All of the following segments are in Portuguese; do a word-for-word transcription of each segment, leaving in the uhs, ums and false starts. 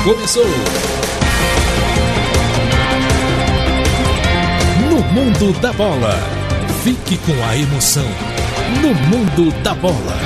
começou. No Mundo da Bola. Fique com a emoção. No Mundo da Bola.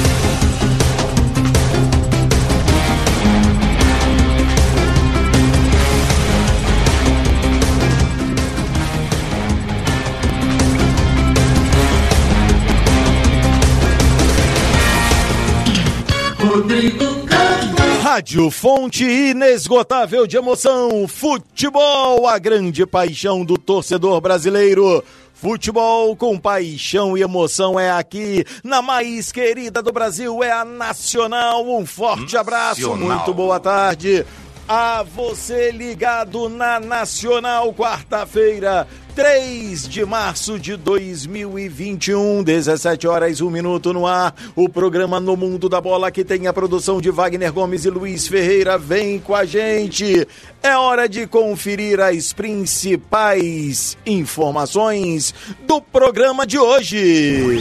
Rodrigo Campos. Rádio Fonte inesgotável de emoção. Futebol, a grande paixão do torcedor brasileiro. Futebol com paixão e emoção é aqui, na mais querida do Brasil, é a Nacional. Um forte abraço, Nacional. Muito boa tarde a você ligado na Nacional. Quarta-feira, três de março de dois mil e vinte e um, dezessete horas, um minuto no ar. O programa No Mundo da Bola, que tem a produção de Wagner Gomes e Luiz Ferreira. Vem com a gente. É hora de conferir as principais informações do programa de hoje.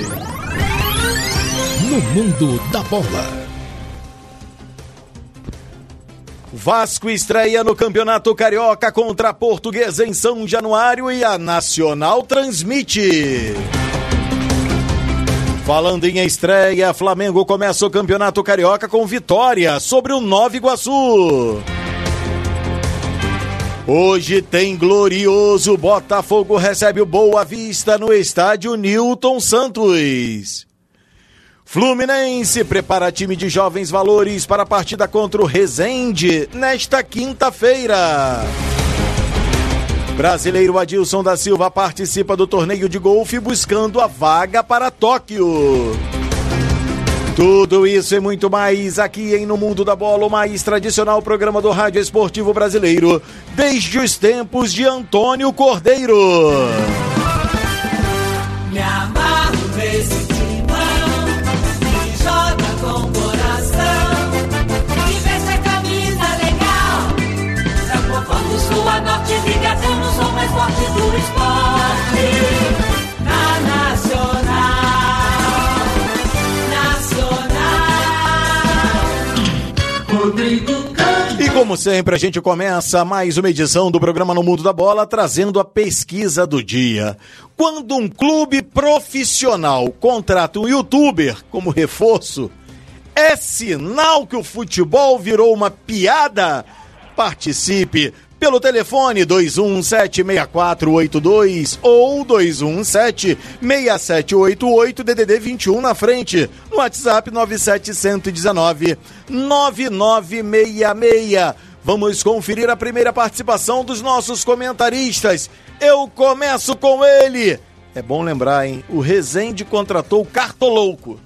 No Mundo da Bola. Vasco estreia no Campeonato Carioca contra a Portuguesa em São Januário e a Nacional transmite. Falando em estreia, Flamengo começa o Campeonato Carioca com vitória sobre o Nova Iguaçu. Hoje tem glorioso. Botafogo recebe o Boa Vista no estádio Newton Santos. Fluminense prepara time de jovens valores para a partida contra o Resende nesta quinta-feira. Brasileiro Adilson da Silva participa do torneio de golfe buscando a vaga para Tóquio. Tudo isso e muito mais aqui em No Mundo da Bola, o mais tradicional programa do rádio esportivo brasileiro, desde os tempos de Antônio Cordeiro. Me amarro nesse com coração, e veste a camisa legal, é o povão do sul a norte, ligação, sou mais forte do esporte, na Nacional, Nacional, Rodrigo Campos. E como sempre a gente começa mais uma edição do programa No Mundo da Bola, trazendo a pesquisa do dia. Quando um clube profissional contrata um youtuber como reforço, é sinal que o futebol virou uma piada? Participe pelo telefone dois um sete, seis quatro oito dois ou dois um sete, seis sete oito oito, D D D vinte e um na frente, no WhatsApp nove sete um nove, nove nove seis seis. Vamos conferir a primeira participação dos nossos comentaristas. Eu começo com ele. É bom lembrar, hein? O Resende contratou o Cartolouco.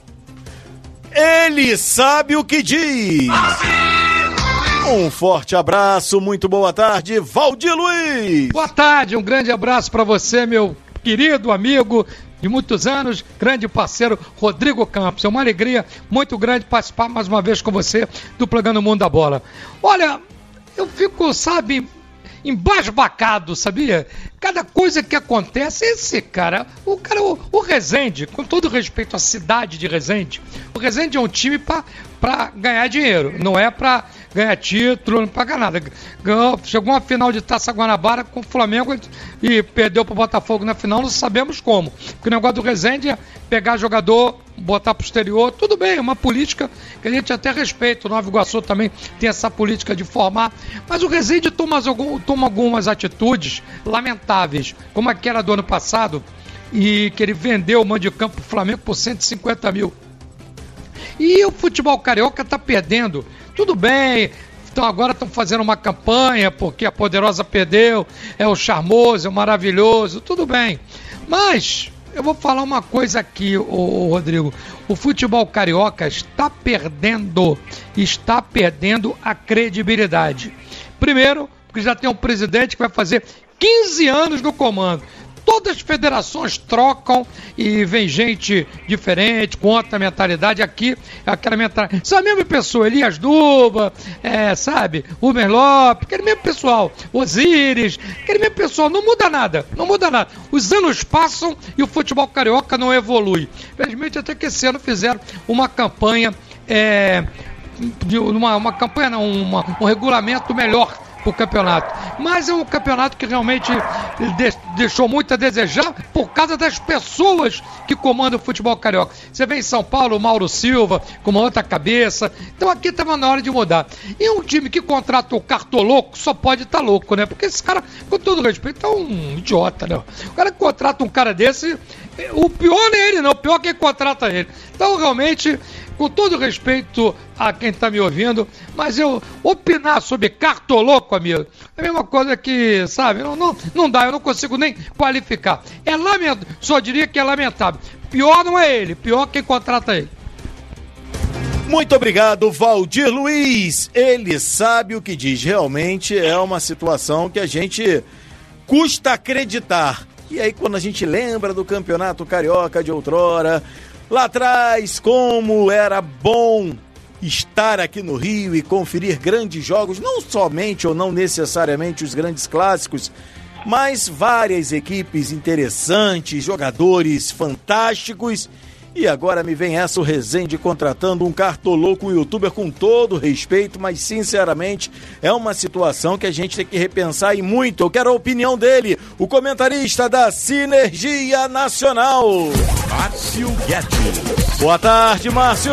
Ele sabe o que diz. Um forte abraço, muito boa tarde, Valdir Luiz. Boa tarde, um grande abraço para você, meu querido amigo de muitos anos, grande parceiro Rodrigo Campos. É uma alegria muito grande participar mais uma vez com você do programa Mundo da Bola. Olha, eu fico, sabe, embasbacado, sabia? Cada coisa que acontece, esse cara, o cara, o, o Resende, com todo respeito à cidade de Resende, o Resende é um time para para ganhar dinheiro, não é para ganhar título, não paga nada. Ganhou, chegou uma final de Taça Guanabara com o Flamengo e perdeu para o Botafogo na final, não sabemos como. Porque o negócio do Resende é pegar jogador, botar pro exterior, tudo bem, é uma política que a gente até respeita. O Nova Iguaçu também tem essa política de formar, mas o Resende toma, toma algumas atitudes lamentáveis, como aquela do ano passado, e que ele vendeu o mando de campo pro Flamengo por cento e cinquenta mil. E o futebol carioca está perdendo. Tudo bem, então agora estão fazendo uma campanha porque a Poderosa perdeu, é o charmoso, é o maravilhoso, tudo bem. Mas eu vou falar uma coisa aqui, ô, ô, Rodrigo. O futebol carioca está perdendo, está perdendo a credibilidade. Primeiro, porque já tem um presidente que vai fazer quinze anos no comando. Todas as federações trocam e vem gente diferente, com outra mentalidade. Aqui, aquela mentalidade. São a mesma pessoa, Elias Duba, é, sabe, Uber Lopes, aquele mesmo pessoal, Osíris, aquele mesmo pessoal, não muda nada, não muda nada. Os anos passam e o futebol carioca não evolui. Infelizmente, até que esse ano fizeram uma campanha é, de uma, uma campanha, não, uma, um regulamento melhor o campeonato, mas é um campeonato que realmente de, deixou muito a desejar por causa das pessoas que comandam o futebol carioca. Você vê em São Paulo o Mauro Silva com uma outra cabeça, então aqui estava na hora de mudar. E um time que contrata o cartoloco só pode estar tá louco, né? Porque esse cara, com todo respeito, é um idiota, né? O cara que contrata um cara desse, o pior não é ele, não, o pior é quem contrata ele. Então realmente, com todo respeito a quem está me ouvindo, mas eu opinar sobre cartoloco, amigo, é a mesma coisa que, sabe, não, não, não dá, eu não consigo nem qualificar. É lamentável, só diria que é lamentável. Pior não é ele, pior quem contrata ele. Muito obrigado, Valdir Luiz. Ele sabe o que diz. Realmente é uma situação que a gente custa acreditar. E aí, quando a gente lembra do Campeonato Carioca de outrora, lá atrás, como era bom estar aqui no Rio e conferir grandes jogos, não somente ou não necessariamente os grandes clássicos, mas várias equipes interessantes, jogadores fantásticos. E agora me vem essa, o Rezende contratando um cartoloco, um youtuber, com todo respeito, mas sinceramente é uma situação que a gente tem que repensar e muito. Eu quero a opinião dele, o comentarista da Sinergia Nacional, Márcio Guedes. Boa tarde, Márcio.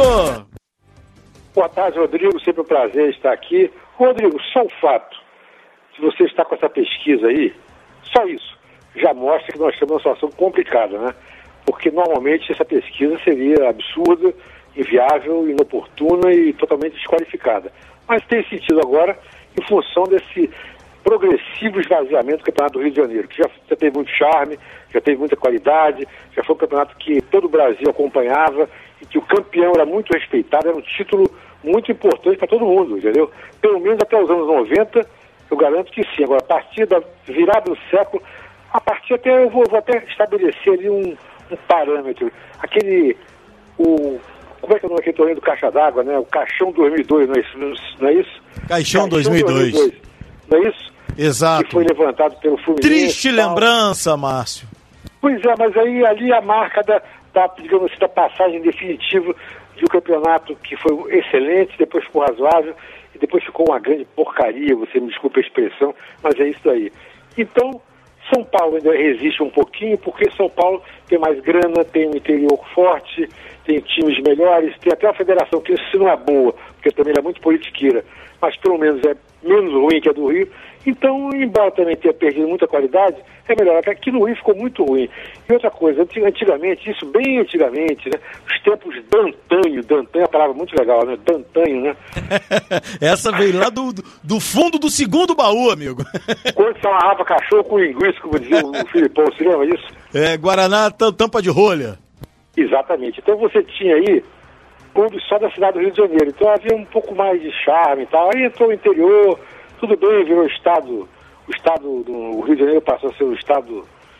Boa tarde, Rodrigo, sempre um prazer estar aqui. Rodrigo, só um fato, se você está com essa pesquisa aí, só isso já mostra que nós temos uma situação complicada, né? Porque normalmente essa pesquisa seria absurda, inviável, inoportuna e totalmente desqualificada. Mas tem sentido agora em função desse progressivo esvaziamento do Campeonato do Rio de Janeiro, que já, já teve muito charme, já teve muita qualidade, já foi um campeonato que todo o Brasil acompanhava e que o campeão era muito respeitado, era um título muito importante para todo mundo, entendeu? Pelo menos até os anos noventa, eu garanto que sim. Agora, a partir da virada do século, a partir até, eu vou, vou até estabelecer ali um um parâmetro, aquele, o, como é que é o nome daquele torneio do Caixa d'Água, né? O Caixão dois mil e dois, não é isso? Não é isso? Caixão, Caixão dois mil e dois. dois mil e dois. Não é isso? Exato. Que foi levantado pelo Fluminense. Triste lembrança, Márcio. Pois é, mas aí ali a marca da, da, digamos assim, da passagem definitiva de um campeonato que foi excelente, depois ficou razoável e depois ficou uma grande porcaria, você me desculpa a expressão, mas é isso aí. Então, São Paulo ainda resiste um pouquinho, porque São Paulo tem mais grana, tem um interior forte, tem times melhores, tem até uma federação que isso não é boa, porque também ela é muito politiqueira, mas pelo menos é menos ruim que a do Rio. Então, embora também tenha perdido muita qualidade, é melhor. Aqui no Rio ficou muito ruim. E outra coisa, antigamente, isso bem antigamente, né? Os tempos d'antanho, d'antanho é uma palavra muito legal, né? D'antanho, né? Essa veio lá do, do fundo do segundo baú, amigo. Quando você amarrava cachorro com linguiça, como dizia o Filipão, você lembra disso? É, Guaraná, tampa de rolha. Exatamente. Então você tinha aí clubes só da cidade do Rio de Janeiro. Então havia um pouco mais de charme e tal. Aí entrou o interior, tudo bem, virou o estado, o estado do Rio de Janeiro passou a ser o estado,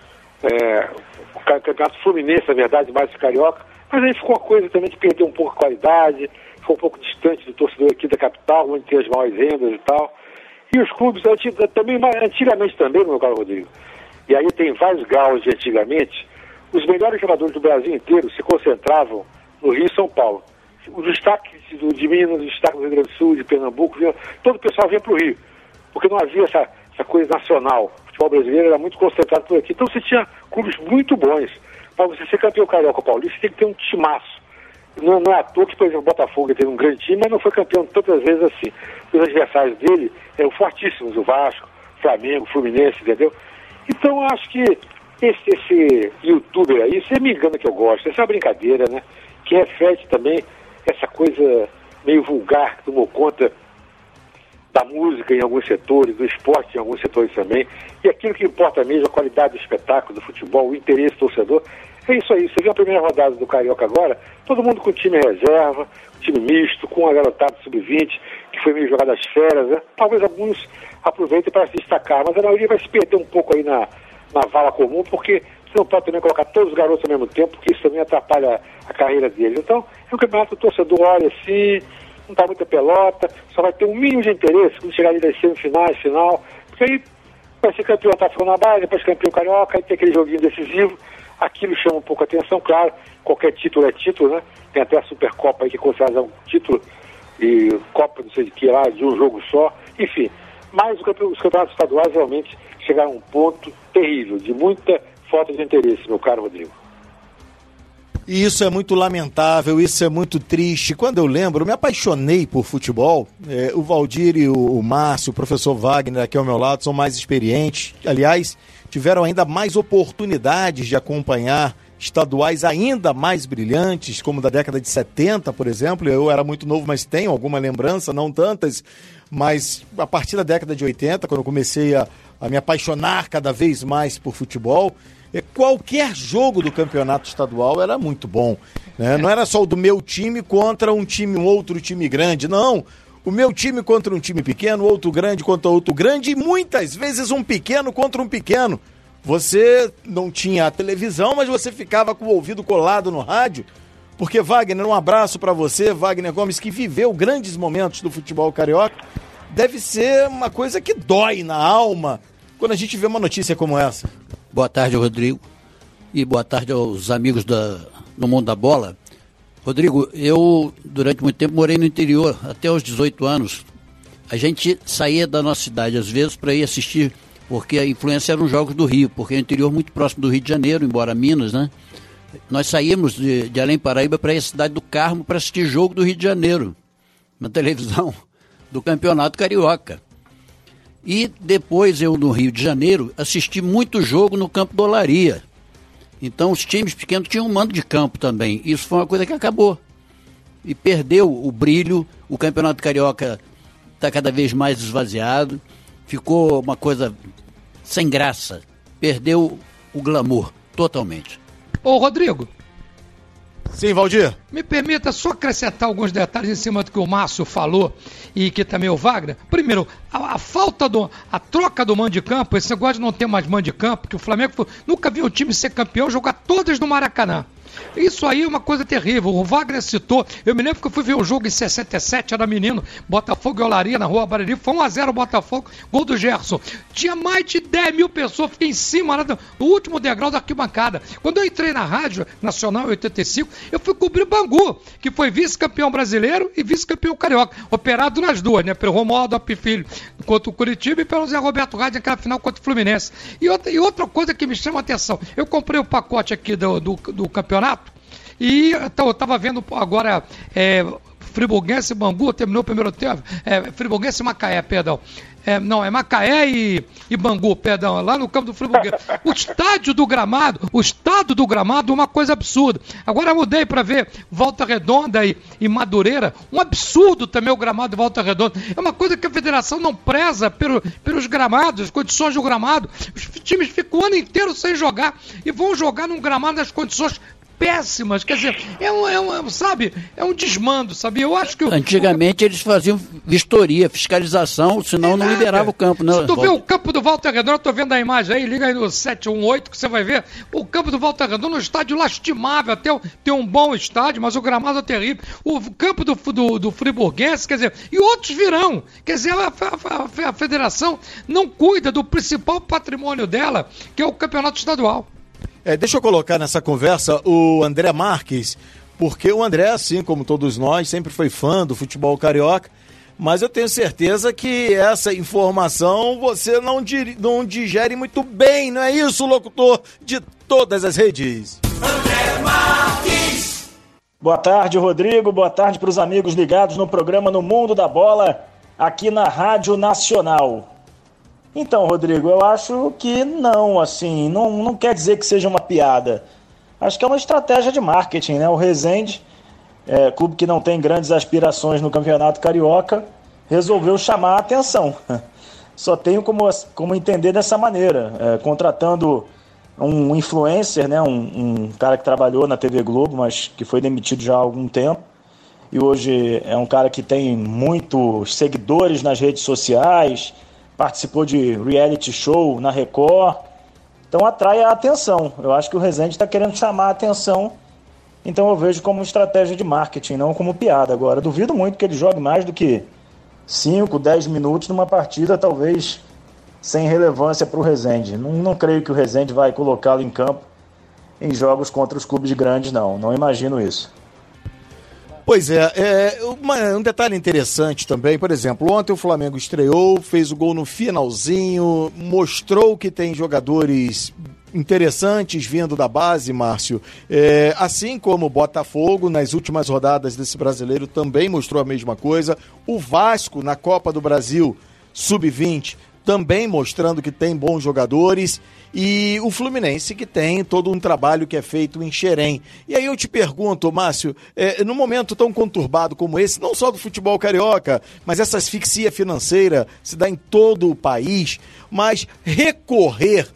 é, o campeonato fluminense, na verdade, mais carioca, mas aí ficou uma coisa também de perder um pouco a qualidade, ficou um pouco distante do torcedor aqui da capital, onde tem as maiores rendas e tal. E os clubes, também, antigamente também, meu caro Rodrigo, e aí tem vários graus de antigamente, os melhores jogadores do Brasil inteiro se concentravam no Rio e São Paulo. Os destaques de Minas, os destaques do Rio Grande do Sul, de Pernambuco, vinha, todo o pessoal vinha para o Rio, porque não havia essa, essa coisa nacional. O futebol brasileiro era muito concentrado por aqui. Então você tinha clubes muito bons. Para você ser campeão carioca paulista, você tem que ter um timaço. Não, não é à toa que, por exemplo, o Botafogo teve um grande time, mas não foi campeão tantas vezes assim. Os adversários dele eram fortíssimos, o Vasco, Flamengo, Fluminense, entendeu? Então eu acho que esse, esse youtuber aí, você me engana que eu gosto, essa é uma brincadeira, né? Que reflete também essa coisa meio vulgar que tomou conta da música em alguns setores, do esporte em alguns setores também, e aquilo que importa mesmo, a qualidade do espetáculo, do futebol, o interesse do torcedor, é isso aí. Você viu a primeira rodada do Carioca agora, todo mundo com time reserva, time misto, com a garotada sub vinte, que foi meio jogada às feras, né? Talvez alguns aproveitem para se destacar, mas a maioria vai se perder um pouco aí na, na vala comum, porque você não pode também colocar todos os garotos ao mesmo tempo, porque isso também atrapalha a carreira deles. Então, é um campeonato do torcedor, olha assim, não está muita pelota, só vai ter um mínimo de interesse quando chegar ali nas semifinais, final, porque aí vai ser campeão Taça Guanabara, depois campeão Carioca, aí tem aquele joguinho decisivo, aquilo chama um pouco a atenção, claro, qualquer título é título, né? Tem até a Supercopa aí que é considerada um título e Copa não sei de que lá, de um jogo só, enfim. Mas os campeonatos estaduais realmente chegaram a um ponto terrível, de muita falta de interesse, meu caro Rodrigo. E isso é muito lamentável, isso é muito triste. Quando eu lembro, eu me apaixonei por futebol. É, o Valdir e o, o Márcio, o professor Wagner aqui ao meu lado, são mais experientes. Aliás, tiveram ainda mais oportunidades de acompanhar estaduais ainda mais brilhantes, como da década de setenta, por exemplo. Eu era muito novo, mas tenho alguma lembrança, não tantas. Mas a partir da década de oitenta, quando eu comecei a, a me apaixonar cada vez mais por futebol, qualquer jogo do campeonato estadual era muito bom, né? Não era só o do meu time contra um time, um outro time grande, não. O meu time contra um time pequeno, outro grande contra outro grande, e muitas vezes um pequeno contra um pequeno. Você não tinha a televisão, mas você ficava com o ouvido colado no rádio, porque Wagner, um abraço para você, Wagner Gomes, que viveu grandes momentos do futebol carioca. Deve ser uma coisa que dói na alma quando a gente vê uma notícia como essa. Boa tarde, Rodrigo, e boa tarde aos amigos da, do Mundo da Bola. Rodrigo, eu durante muito tempo morei no interior, até os dezoito anos. A gente saía da nossa cidade às vezes para ir assistir, porque a influência eram os Jogos do Rio, porque é um interior muito próximo do Rio de Janeiro, embora Minas, né? Nós saímos de, de Além Paraíba para ir à cidade do Carmo para assistir jogo do Rio de Janeiro, na televisão do Campeonato Carioca. E depois eu, no Rio de Janeiro, assisti muito jogo no Campo do Olaria. Então os times pequenos tinham um mando de campo também. Isso foi uma coisa que acabou. E perdeu o brilho, o Campeonato Carioca está cada vez mais esvaziado, ficou uma coisa sem graça. Perdeu o glamour totalmente. Ô, Rodrigo. Sim, Valdir. Me permita só acrescentar alguns detalhes em cima do que o Márcio falou e que também o Wagner. Primeiro, a, a falta do, a troca do mando de campo, esse negócio de não ter mais mando de campo, que o Flamengo foi, nunca viu o time ser campeão jogar todas no Maracanã. Isso aí é uma coisa terrível. O Wagner citou, eu me lembro que eu fui ver o jogo em sessenta e sete, era menino, Botafogo e Olaria na Rua Bariri, foi um a zero Botafogo, gol do Gerson. Tinha mais de dez mil pessoas, fiquei em cima no último degrau da arquibancada. Quando eu entrei na Rádio Nacional em oitenta e cinco, eu fui cobrir Bangu, que foi vice-campeão brasileiro e vice-campeão carioca, operado nas duas, né, pelo Romualdo Apifilho contra o Curitiba e pelo Zé Roberto Rádio naquela final contra o Fluminense. E outra, e outra coisa que me chama a atenção, eu comprei o pacote aqui do, do, do campeonato, e então, eu estava vendo agora é, Friburguense e Bangu, terminou o primeiro tempo, é, Friburguense e Macaé, perdão. É, não, é Macaé e, e Bangu, perdão, lá no campo do Friburguense. O estádio do gramado, o estado do gramado, uma coisa absurda. Agora eu mudei para ver Volta Redonda e, e Madureira, um absurdo também o gramado de Volta Redonda. É uma coisa que a federação não preza pelo, pelos gramados, as condições do gramado. Os times ficam o ano inteiro sem jogar e vão jogar num gramado nas condições péssimas, quer dizer, é um, é um, sabe, é um desmando, sabe? Eu acho que... O, Antigamente o... eles faziam vistoria, fiscalização, senão é não nada. Liberava o campo. Não, Se tu vê o campo do Volta Redonda, eu tô vendo a imagem aí, liga aí no sete um oito que você vai ver, o campo do Volta Redonda, um estádio lastimável, até tem um bom estádio, mas o gramado é terrível. O campo do, do, do Friburguense, quer dizer, e outros virão, quer dizer, a, a, a federação não cuida do principal patrimônio dela, que é o campeonato estadual. É, deixa eu colocar nessa conversa o André Marques, porque o André, assim como todos nós, sempre foi fã do futebol carioca, mas eu tenho certeza que essa informação você não, dir, não digere muito bem, não é isso, locutor de todas as redes? André Marques. Boa tarde, Rodrigo, boa tarde para os amigos ligados no programa No Mundo da Bola, aqui na Rádio Nacional. Então, Rodrigo, eu acho que não, assim, não, não quer dizer que seja uma piada. Acho que é uma estratégia de marketing, né? O Resende, é, clube que não tem grandes aspirações no Campeonato Carioca, resolveu chamar a atenção. Só tenho como, como entender dessa maneira, é, contratando um influencer, né? Um, um cara que trabalhou na T V Globo, mas que foi demitido já há algum tempo, e hoje é um cara que tem muitos seguidores nas redes sociais, participou de reality show na Record, então atrai a atenção. Eu acho que o Resende está querendo chamar a atenção, então eu vejo como estratégia de marketing, não como piada. Agora, duvido muito que ele jogue mais do que cinco, dez minutos numa partida, talvez sem relevância para o Resende. Não, não creio que o Resende vai colocá-lo em campo em jogos contra os clubes grandes, não. Não imagino isso. Pois é, é uma, um detalhe interessante também, por exemplo, ontem o Flamengo estreou, fez o gol no finalzinho, mostrou que tem jogadores interessantes vindo da base, Márcio, é, assim como o Botafogo nas últimas rodadas desse brasileiro também mostrou a mesma coisa, o Vasco na Copa do Brasil sub vinte também mostrando que tem bons jogadores, e o Fluminense que tem todo um trabalho que é feito em Xerém. E aí eu te pergunto, Márcio, é, num momento tão conturbado como esse, não só do futebol carioca, mas essa asfixia financeira se dá em todo o país, mas recorrer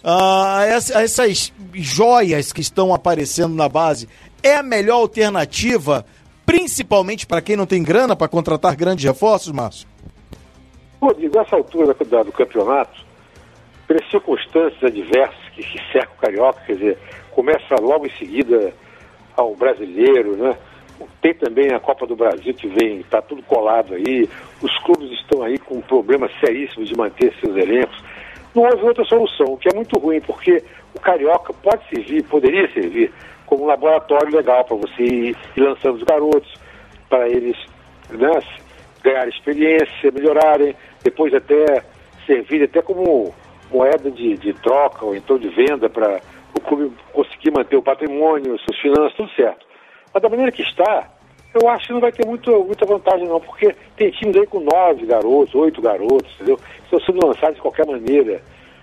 a essas joias que estão aparecendo na base é a melhor alternativa, principalmente para quem não tem grana para contratar grandes reforços, Márcio? Rodrigo, nessa altura do campeonato, pelas circunstâncias adversas que se cercam o Carioca, quer dizer, começa logo em seguida ao brasileiro, né? Tem também a Copa do Brasil que vem, está tudo colado aí, os clubes estão aí com problemas seríssimos de manter seus elencos. Não houve outra solução, o que é muito ruim, porque o Carioca pode servir, poderia servir, como um laboratório legal para você ir, ir lançando os garotos, para eles, né, ganharem experiência, melhorarem, depois até servir até como moeda de, de troca ou então de venda para o clube conseguir manter o patrimônio, suas finanças, tudo certo. Mas da maneira que está, eu acho que não vai ter muito, muita vantagem não, porque tem times aí com nove garotos, oito garotos, entendeu? Estão sendo lançados de qualquer maneira.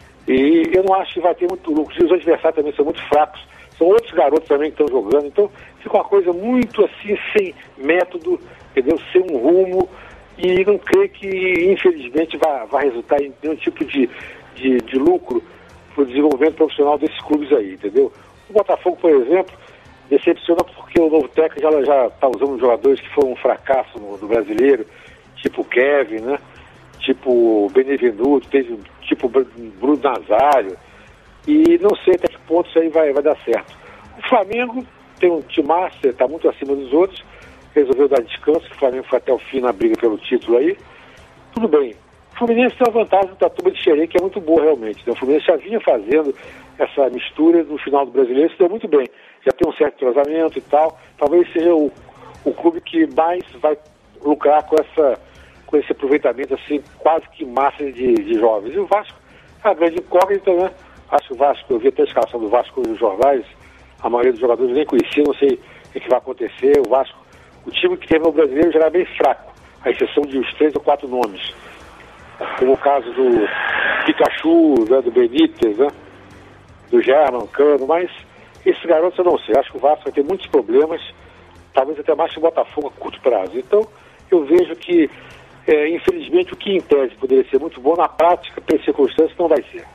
E eu não acho que vai ter muito lucro. Os adversários também são muito fracos. São outros garotos também que estão jogando. Então fica uma coisa muito assim, sem método, entendeu? Sem um rumo. E não creio que, infelizmente, vai, vai resultar em nenhum tipo de, de, de lucro para o desenvolvimento profissional desses clubes aí, entendeu? O Botafogo, por exemplo, decepciona porque o novo técnico já está usando jogadores que foram um fracasso no, no brasileiro, tipo o Kevin, né? Tipo o Benevenuto, teve, tipo o Bruno Nazário, e não sei até que ponto isso aí vai, vai dar certo. O Flamengo tem um timaço, está muito acima dos outros, resolveu dar descanso, que o Flamengo foi até o fim na briga pelo título aí, tudo bem. O Fluminense tem uma vantagem da turma de Xerém, que é muito boa realmente, né? O Fluminense já vinha fazendo essa mistura no final do brasileiro, isso deu muito bem, já tem um certo entrosamento e tal, talvez seja o, o clube que mais vai lucrar com, essa, com esse aproveitamento assim, quase que massa de, de jovens. E o Vasco é a grande incógnita, né? Acho que o Vasco, eu vi até a escalação do Vasco nos jornais, a maioria dos jogadores nem conhecia, não sei o que vai acontecer. O Vasco, o time que teve no brasileiro já era bem fraco, à exceção de uns três ou quatro nomes, como o caso do Pikachu, né, do Benítez, né, do German, Cano, mas esses garotos eu não sei, acho que o Vasco vai ter muitos problemas, talvez até mais que o Botafogo a curto prazo. Então eu vejo que, é, infelizmente, o que em tese poderia ser muito bom, na prática, pelas circunstâncias, não vai ser.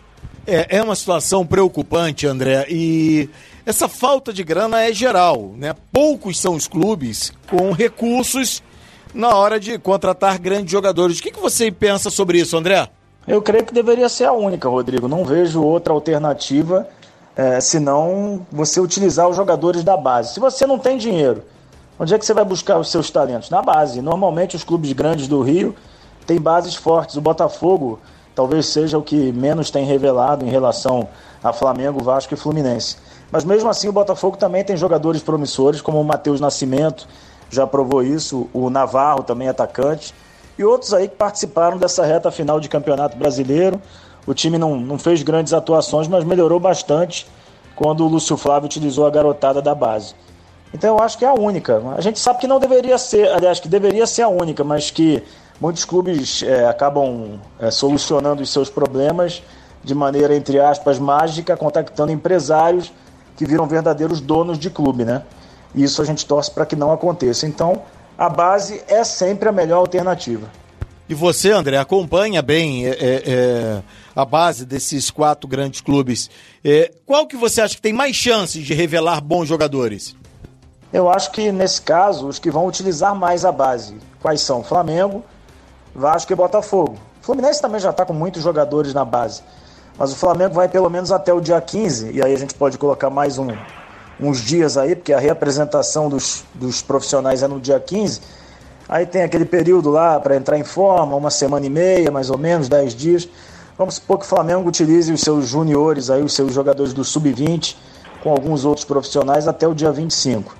É, é uma situação preocupante, André, e essa falta de grana é geral, né? Poucos são os clubes com recursos na hora de contratar grandes jogadores. O que, que você pensa sobre isso, André? Eu creio que deveria ser a única, Rodrigo. Não vejo outra alternativa, é, senão você utilizar os jogadores da base. Se você não tem dinheiro, onde é que você vai buscar os seus talentos? Na base. Normalmente os clubes grandes do Rio têm bases fortes. O Botafogo talvez seja o que menos tem revelado em relação a Flamengo, Vasco e Fluminense. Mas mesmo assim o Botafogo também tem jogadores promissores, como o Matheus Nascimento, já provou isso, o Navarro também atacante, e outros aí que participaram dessa reta final de Campeonato Brasileiro. O time não, não fez grandes atuações, mas melhorou bastante quando o Lúcio Flávio utilizou a garotada da base. Então eu acho que é a única. A gente sabe que não deveria ser, aliás, que deveria ser a única, mas que muitos clubes é, acabam é, solucionando os seus problemas de maneira, entre aspas, mágica, contactando empresários que viram verdadeiros donos de clube, né? E isso a gente torce para que não aconteça. Então, a base é sempre a melhor alternativa. E você, André, acompanha bem é, é, a base desses quatro grandes clubes. É, qual que você acha que tem mais chances de revelar bons jogadores? Eu acho que, nesse caso, os que vão utilizar mais a base, quais são? Flamengo, Vasco e Botafogo. O Fluminense também já está com muitos jogadores na base, mas o Flamengo vai pelo menos até o dia quinze, e aí a gente pode colocar mais um, uns dias aí, porque a reapresentação dos, dos profissionais é no dia quinze, aí tem aquele período lá para entrar em forma, uma semana e meia, mais ou menos, dez dias. Vamos supor que o Flamengo utilize os seus juniores, aí, os seus jogadores do sub vinte, com alguns outros profissionais até o dia vinte e cinco.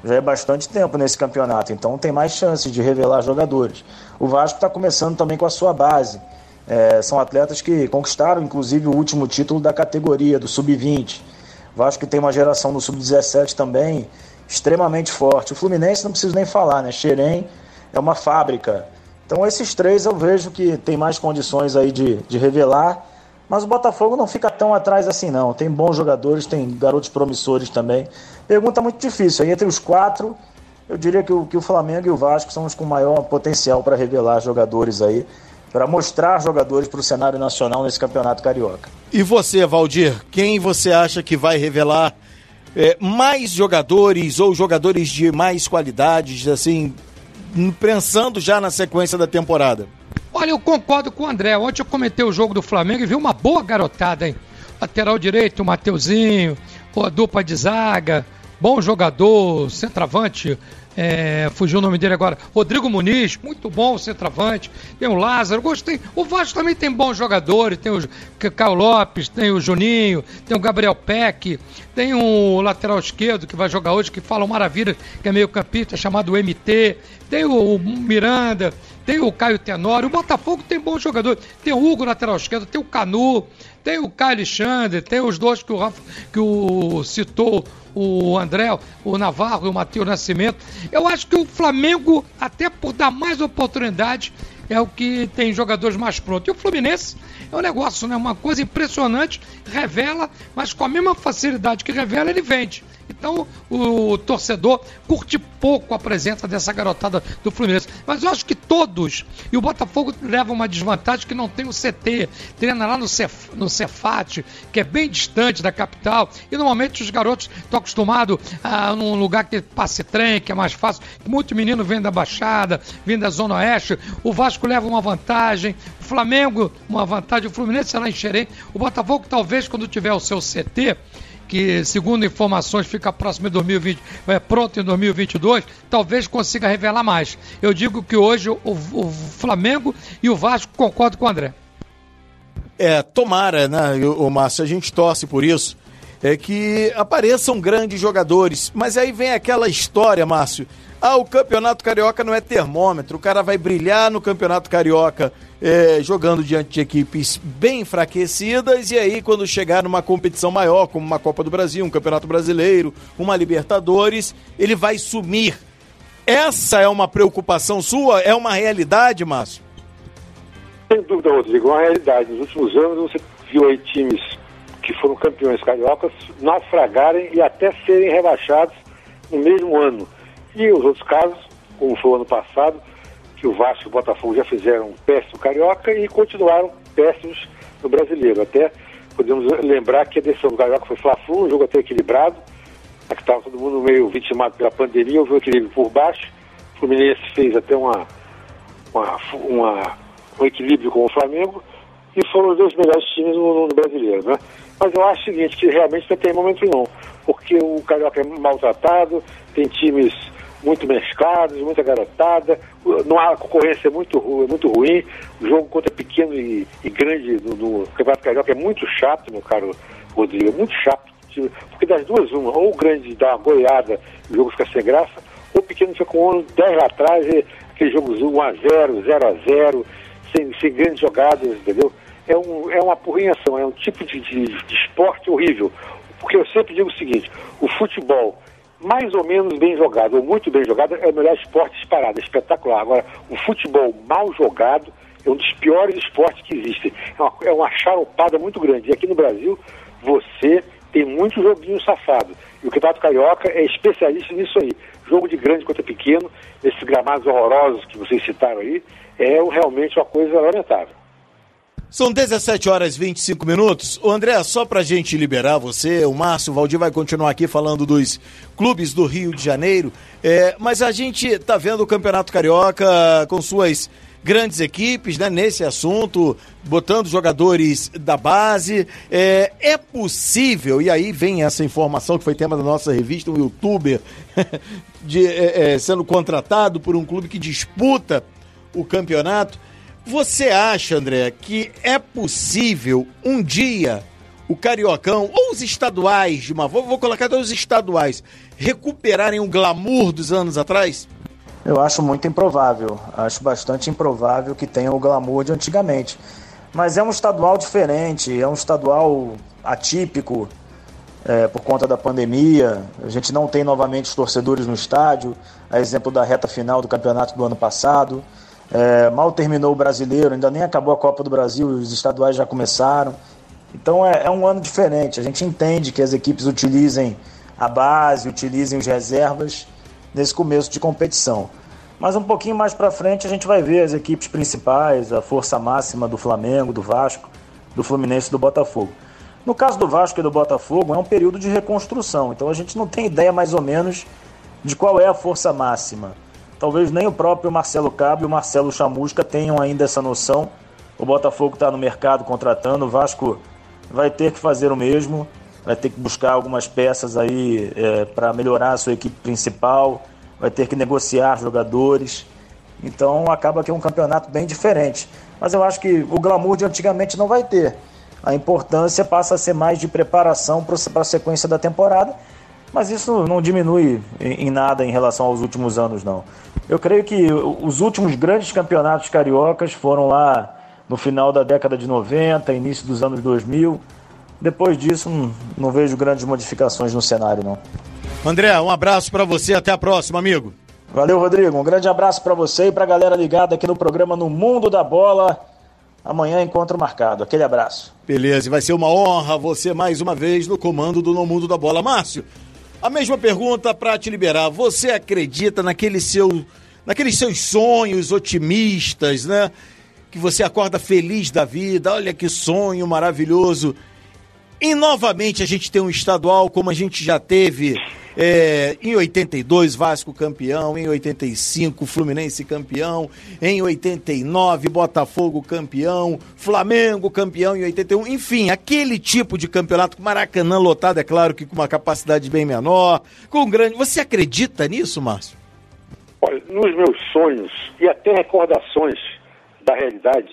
já é bastante tempo nesse campeonato, então tem mais chances de revelar jogadores. O Vasco está começando também com a sua base. É, são atletas que conquistaram, inclusive, o último título da categoria, do sub vinte. O Vasco tem uma geração no sub dezessete também extremamente forte. O Fluminense não preciso nem falar, né? Xerém é uma fábrica. Então esses três eu vejo que tem mais condições aí de, de revelar, mas o Botafogo não fica tão atrás assim não. Tem bons jogadores, tem garotos promissores também. Pergunta muito difícil. Aí entre os quatro, eu diria que o, que o Flamengo e o Vasco são os com maior potencial para revelar jogadores aí, para mostrar jogadores para o cenário nacional nesse campeonato carioca. E você, Valdir, quem você acha que vai revelar é, mais jogadores ou jogadores de mais qualidades, assim, pensando já na sequência da temporada? Olha, eu concordo com o André. Ontem eu comentei o jogo do Flamengo e vi uma boa garotada, hein? Lateral direito, o Mateuzinho, a dupla de zaga, bom jogador, centroavante, é, fugiu o nome dele agora, Rodrigo Muniz, muito bom centroavante, tem o Lázaro, gostei. O Vasco também tem bons jogadores, tem o Caio Lopes, tem o Juninho, tem o Gabriel Peck, tem o lateral esquerdo que vai jogar hoje, que fala maravilha, que é meio campista, chamado M T, tem o Miranda, tem o Caio Tenório. O Botafogo tem bons jogadores, tem o Hugo lateral esquerdo, tem o Canu, tem o Caio Alexandre, tem os dois que o, Rafa, que o citou, o André, o Navarro e o Matheus Nascimento. Eu acho que o Flamengo, até por dar mais oportunidade, é o que tem jogadores mais prontos. E o Fluminense é um negócio, né? Uma coisa impressionante, revela, mas com a mesma facilidade que revela, ele vende. Então o torcedor curte pouco a presença dessa garotada do Fluminense. Mas eu acho que todos, e o Botafogo leva uma desvantagem que não tem o C T, treina lá no, Cef, no Cefat, que é bem distante da capital, e normalmente os garotos estão acostumados a num lugar que passe trem, que é mais fácil. Muito menino vem da Baixada, vem da Zona Oeste. O Vasco leva uma vantagem, o Flamengo uma vantagem, o Fluminense lá em Xerém. O Botafogo talvez quando tiver o seu C T, que segundo informações fica próximo em dois mil e vinte, é pronto em dois mil e vinte e dois, talvez consiga revelar mais. Eu digo que hoje o, o Flamengo e o Vasco, concordo com o André. É, tomara, né, o Márcio, a gente torce por isso, é que apareçam grandes jogadores, mas aí vem aquela história, Márcio, ah, o Campeonato Carioca não é termômetro, o cara vai brilhar no Campeonato Carioca é, jogando diante de equipes bem enfraquecidas, e aí quando chegar numa competição maior, como uma Copa do Brasil, um Campeonato Brasileiro, uma Libertadores, ele vai sumir. Essa é uma preocupação sua? É uma realidade, Márcio? Sem dúvida, Rodrigo, é uma realidade. Nos últimos anos você viu aí times que foram campeões cariocas naufragarem e até serem rebaixados no mesmo ano. E os outros casos, como foi o ano passado, que o Vasco e o Botafogo já fizeram um péssimo carioca e continuaram péssimos no brasileiro. Até podemos lembrar que a decisão do carioca foi Fla-Flu, um jogo até equilibrado, que estava todo mundo meio vitimado pela pandemia, houve um equilíbrio por baixo. O Fluminense fez até uma, uma, uma, um equilíbrio com o Flamengo e foram os dois melhores times no, no brasileiro, né? Mas eu acho o seguinte, que realmente não tem momento não, porque o carioca é maltratado, tem times muito mesclados, muita garotada, não há, a concorrência é muito, é muito ruim, o jogo contra pequeno e, e grande no, no Campeonato Carioca é muito chato, meu caro Rodrigo, é muito chato, porque das duas uma, ou o grande dá uma goleada, o jogo fica sem graça, ou o pequeno fica com um dez lá atrás, e aquele jogo um a zero, zero a zero, sem, sem grandes jogadas, entendeu? É, um, é uma apurrinhação, é um tipo de, de, de esporte horrível, porque eu sempre digo o seguinte, o futebol mais ou menos bem jogado, ou muito bem jogado, é o melhor esporte disparado, é espetacular. Agora, o futebol mal jogado é um dos piores esportes que existem. É uma, é uma charopada muito grande. E aqui no Brasil, você tem muito joguinho safado. E o Campeonato Carioca é especialista nisso aí. Jogo de grande contra pequeno, esses gramados horrorosos que vocês citaram aí, é realmente uma coisa lamentável. São dezessete horas e vinte e cinco minutos. Ô André, só pra gente liberar você, o Márcio, o Valdir vai continuar aqui falando dos clubes do Rio de Janeiro, é, mas a gente tá vendo o Campeonato Carioca com suas grandes equipes, né, nesse assunto, botando jogadores da base. É, é possível, e aí vem essa informação que foi tema da nossa revista, um youtuber de, é, é, sendo contratado por um clube que disputa o campeonato. Você acha, André, que é possível um dia o Cariocão, ou os estaduais, de uma, vou, vou colocar até os estaduais, recuperarem o glamour dos anos atrás? Eu acho muito improvável, acho bastante improvável que tenha o glamour de antigamente. Mas é um estadual diferente, é um estadual atípico, é, por conta da pandemia. A gente não tem novamente os torcedores no estádio, a exemplo da reta final do campeonato do ano passado. É, mal terminou o brasileiro, ainda nem acabou a Copa do Brasil, os estaduais já começaram. Então é, é um ano diferente, a gente entende que as equipes utilizem a base, utilizem os reservas nesse começo de competição. Mas um pouquinho mais para frente a gente vai ver as equipes principais, a força máxima do Flamengo, do Vasco, do Fluminense e do Botafogo. No caso do Vasco e do Botafogo é um período de reconstrução, então a gente não tem ideia mais ou menos de qual é a força máxima. Talvez nem o próprio Marcelo Cabo e o Marcelo Chamusca tenham ainda essa noção. O Botafogo está no mercado contratando, o Vasco vai ter que fazer o mesmo, vai ter que buscar algumas peças aí é, para melhorar a sua equipe principal, vai ter que negociar jogadores. Então acaba que é um campeonato bem diferente. Mas eu acho que o glamour de antigamente não vai ter. A importância passa a ser mais de preparação para a sequência da temporada, mas isso não diminui em nada em relação aos últimos anos, não. Eu creio que os últimos grandes campeonatos cariocas foram lá no final da década de noventa, início dos anos dois mil. Depois disso, não, não vejo grandes modificações no cenário, não. André, um abraço para você, até a próxima, amigo. Valeu, Rodrigo. Um grande abraço para você e para a galera ligada aqui no programa No Mundo da Bola. Amanhã encontro marcado. Aquele abraço. Beleza, e vai ser uma honra você mais uma vez no comando do No Mundo da Bola. Márcio, a mesma pergunta para te liberar. Você acredita naquele seu, naqueles seus sonhos otimistas, né? Que você acorda feliz da vida, olha que sonho maravilhoso. E novamente a gente tem um estadual como a gente já teve é, em oitenta e dois, Vasco campeão, em oitenta e cinco, Fluminense campeão, em oitenta e nove, Botafogo campeão, Flamengo campeão em oitenta e um, enfim, aquele tipo de campeonato com Maracanã lotado, é claro que com uma capacidade bem menor, com grande... Você acredita nisso, Márcio? Olha, nos meus sonhos e até recordações da realidade,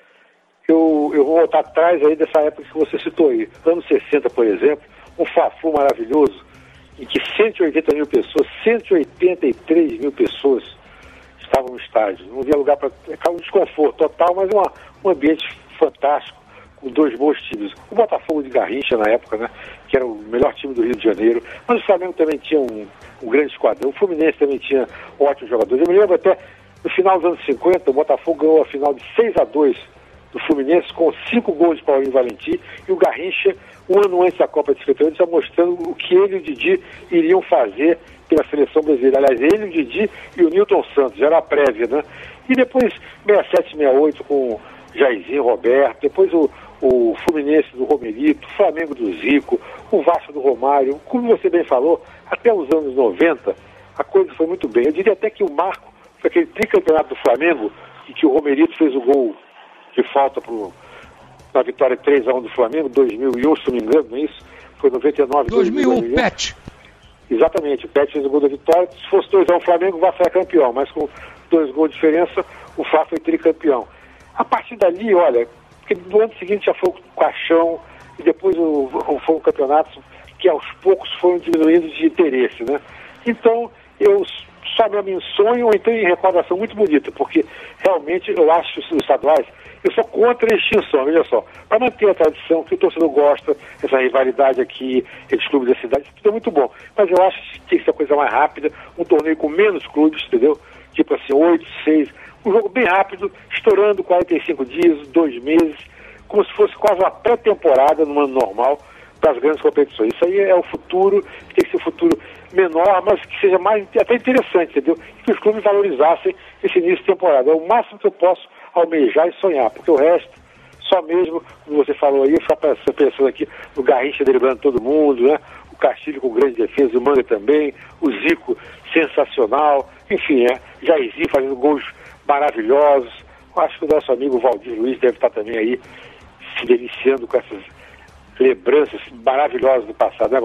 eu, eu vou voltar atrás aí dessa época que você citou aí, anos sessenta, por exemplo, um Fla-Flu maravilhoso, em que cento e oitenta mil pessoas, cento e oitenta e três mil pessoas estavam no estádio. Não havia lugar para... É um desconforto total, mas uma, um ambiente fantástico, com dois bons times. O Botafogo de Garrincha, na época, né, que era o melhor time do Rio de Janeiro, mas o Flamengo também tinha um, um grande esquadrão, o Fluminense também tinha ótimos jogadores. Eu me lembro até, no final dos anos cinquenta, o Botafogo ganhou a final de seis a dois do Fluminense, com cinco gols de Paulinho Valentim, e o Garrincha, um ano antes da Copa de cinquenta e oito, já mostrando o que ele e o Didi iriam fazer pela seleção brasileira. Aliás, ele, o Didi e o Nilton Santos, já era a prévia, né? E depois, sessenta e sete, sessenta e oito, com Jairzinho, Roberto, depois o, o Fluminense do Romerito, o Flamengo do Zico, o Vasco do Romário. Como você bem falou, até os anos noventa, a coisa foi muito bem. Eu diria até que o marco foi aquele tricampeonato do Flamengo, em que o Romerito fez o gol de falta pro, na vitória três a um do Flamengo, dois mil e um, se não me engano, não é isso? Foi noventa e nove, dois mil e um, Pet. Exatamente, o Pet fez o gol da vitória. Se fosse dois a um o Flamengo, o Vasco era campeão, mas com dois gols de diferença, o Fla foi tricampeão. A partir dali, olha, porque no ano seguinte já foi o Caixão, e depois o, o, foi um campeonato que aos poucos foram diminuindo de interesse, né? Então, eu só mesmo em sonho ou então em recordação muito bonita, porque realmente eu acho os estaduais, eu sou contra a extinção, veja só, para manter a tradição, que o torcedor gosta, essa rivalidade aqui, esses clubes da cidade, tudo é muito bom, mas eu acho que tem que ser uma coisa mais rápida, um torneio com menos clubes, entendeu? Tipo assim, oito, seis, um jogo bem rápido, estourando quarenta e cinco dias, dois meses, como se fosse quase uma pré-temporada no ano normal, para as grandes competições. Isso aí é o futuro, tem que ser um futuro menor, mas que seja mais até interessante, entendeu? Que os clubes valorizassem esse início de temporada. É o máximo que eu posso almejar e sonhar, porque o resto, só mesmo, como você falou aí, eu fico pensando aqui no Garrincha driblando todo mundo, né? O Castilho com grande defesa, o Manga também, o Zico sensacional, enfim, é, Jairzinho fazendo gols maravilhosos. Eu acho que o nosso amigo Valdir Luiz deve estar também aí se deliciando com essas lembranças maravilhosas do passado, né, Valdir?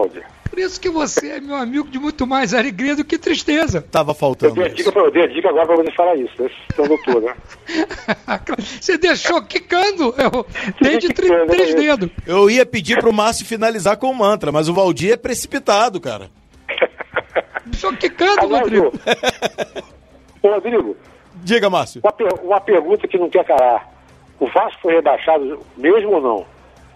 Por isso que você é meu amigo de muito mais alegria do que tristeza. Tava Eu faltando dei a isso. dica, pra- eu dei a dica agora para você falar isso, né? Então, doutor, né? Você deixou quicando. Eu dei de tri- quicando, três né? dedos. Eu ia pedir pro Márcio finalizar com o mantra, mas o Valdir é precipitado, cara. Deixou quicando, Aliás, Rodrigo. ô, ô, Rodrigo, Diga, Márcio. uma, per- uma pergunta que não quer calar. O Vasco foi rebaixado mesmo ou não?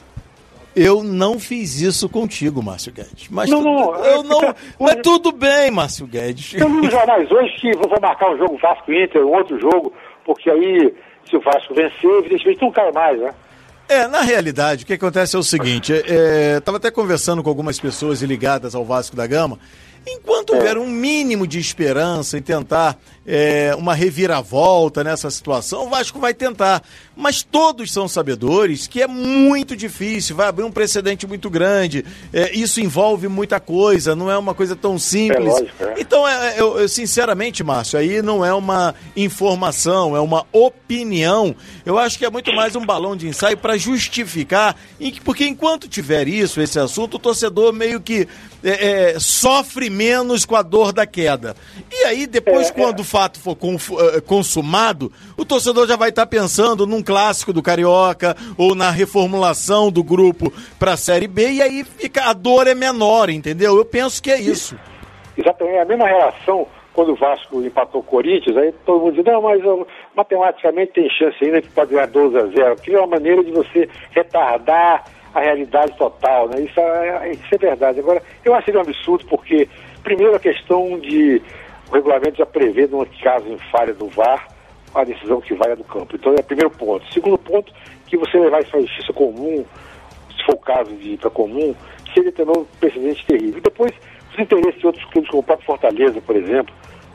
Eu não fiz isso contigo, Márcio Guedes. Mas Não, tu- não, eu é, não. fica- Mas tudo bem, Márcio Guedes. Eu li nos jornais hoje que vou marcar um jogo Vasco Inter, um outro jogo, porque aí, se o Vasco vencer, evidentemente não cai mais, né? É, na realidade, o que acontece é o seguinte, é, estava até conversando com algumas pessoas ligadas ao Vasco da Gama, enquanto houver um mínimo de esperança em tentar é, uma reviravolta nessa situação, o Vasco vai tentar. Mas todos são sabedores que é muito difícil, vai abrir um precedente muito grande, é, isso envolve muita coisa, não é uma coisa tão simples. É lógico, é. Então, é, eu, eu, sinceramente, Márcio, aí não é uma informação, é uma opinião. Eu acho que é muito mais um balão de ensaio para justificar, em que- porque enquanto tiver isso, esse assunto, o torcedor meio que é, é, sofre menos com a dor da queda. E aí, depois, É, quando o fato for confu- eh, consumado, o torcedor já vai estar pensando num clássico do Carioca ou na reformulação do grupo para a Série B, e aí fica, a dor é menor, entendeu? Eu penso que é isso. Exatamente, é a mesma relação quando o Vasco empatou o Corinthians, aí todo mundo diz, não, mas ó, matematicamente tem chance ainda que pode ganhar doze a zero. Que é uma maneira de você retardar a realidade total, né? Isso é, isso é verdade. Agora, eu acho ele um absurdo porque, primeiro, a questão de o regulamento já prevê, num caso em falha do V A R, a decisão que vai é do campo. Então, é o primeiro ponto. Segundo ponto, que você levar isso à justiça comum, se for o caso de ir para comum, seria também um precedente terrível. E depois, os interesses de outros clubes, como o próprio Fortaleza, por exemplo,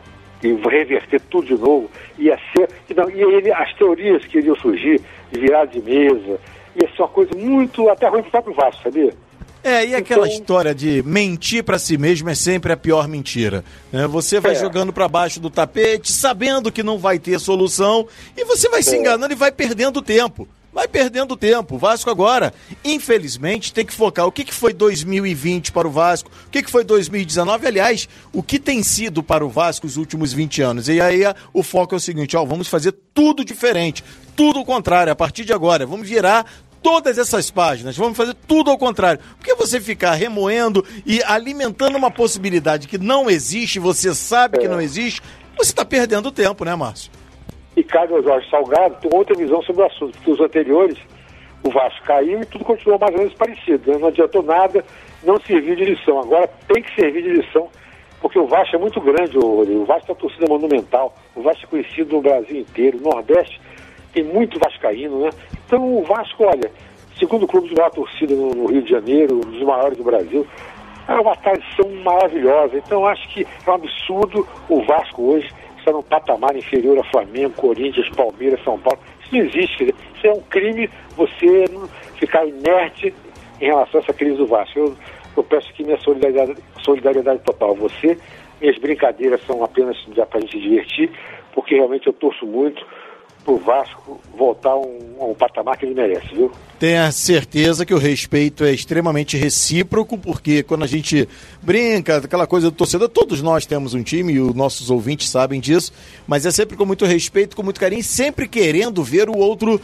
e reverter tudo de novo, ia ser... E, não, e ele, as teorias que iriam surgir, de virar de mesa, ia ser uma coisa muito, até ruim para o próprio Vasco, sabia? É, e aquela Então- história de mentir pra si mesmo é sempre a pior mentira, né? Você vai É. jogando pra baixo do tapete, sabendo que não vai ter solução, e você vai se É. enganando e vai perdendo tempo. Vai perdendo tempo. O Vasco agora, infelizmente, tem que focar. O que, que foi dois mil e vinte para o Vasco? O que, que foi dois mil e dezenove? Aliás, o que tem sido para o Vasco os últimos vinte anos? E aí a- o foco é o seguinte, ó, vamos fazer tudo diferente, tudo o contrário, a partir de agora. Vamos virar todas essas páginas, vamos fazer tudo ao contrário. Porque você ficar remoendo e alimentando uma possibilidade que não existe, você sabe que É. não existe, você está perdendo tempo, né, Márcio? E cabe ao Jorge Salgado ter outra visão sobre o assunto, porque os anteriores, o Vasco caiu e tudo continuou mais ou menos parecido, né? Não adiantou nada, não serviu de lição. Agora tem que servir de lição, porque o Vasco é muito grande, o, o Vasco tem uma torcida monumental, o Vasco é conhecido no Brasil inteiro, o Nordeste tem muito vascaíno, né? Então o Vasco, olha, segundo clube de maior torcida no, no Rio de Janeiro, um dos maiores do Brasil, é uma tradição maravilhosa. Então eu acho que é um absurdo o Vasco hoje está num patamar inferior a Flamengo, Corinthians, Palmeiras, São Paulo. Isso não existe. Quer dizer, isso é um crime você não ficar inerte em relação a essa crise do Vasco. Eu, eu peço aqui minha solidariedade, solidariedade total. Você, minhas brincadeiras são apenas para a gente se divertir, porque realmente eu torço muito para o Vasco voltar a um, a um patamar que ele merece, viu? Tenha certeza que o respeito é extremamente recíproco, porque quando a gente brinca, aquela coisa do torcedor, todos nós temos um time e os nossos ouvintes sabem disso, mas é sempre com muito respeito, com muito carinho, sempre querendo ver o outro